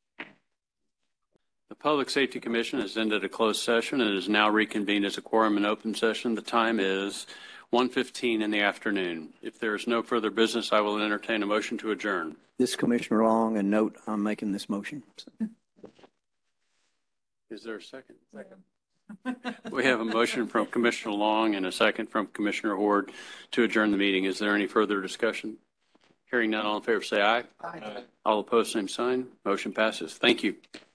The Public Safety Commission has ended a closed session and is now reconvened as a quorum in open session. The time is one fifteen in the afternoon. If there is no further business, I will entertain a motion to adjourn. This Commissioner Long, and note, I'm making this motion. Is there a second? Second. We have a motion from Commissioner Long and a second from Commissioner Horde to adjourn the meeting. Is there any further discussion? Hearing none, all in favor say aye. Aye. All opposed, same sign. Motion passes. Thank you.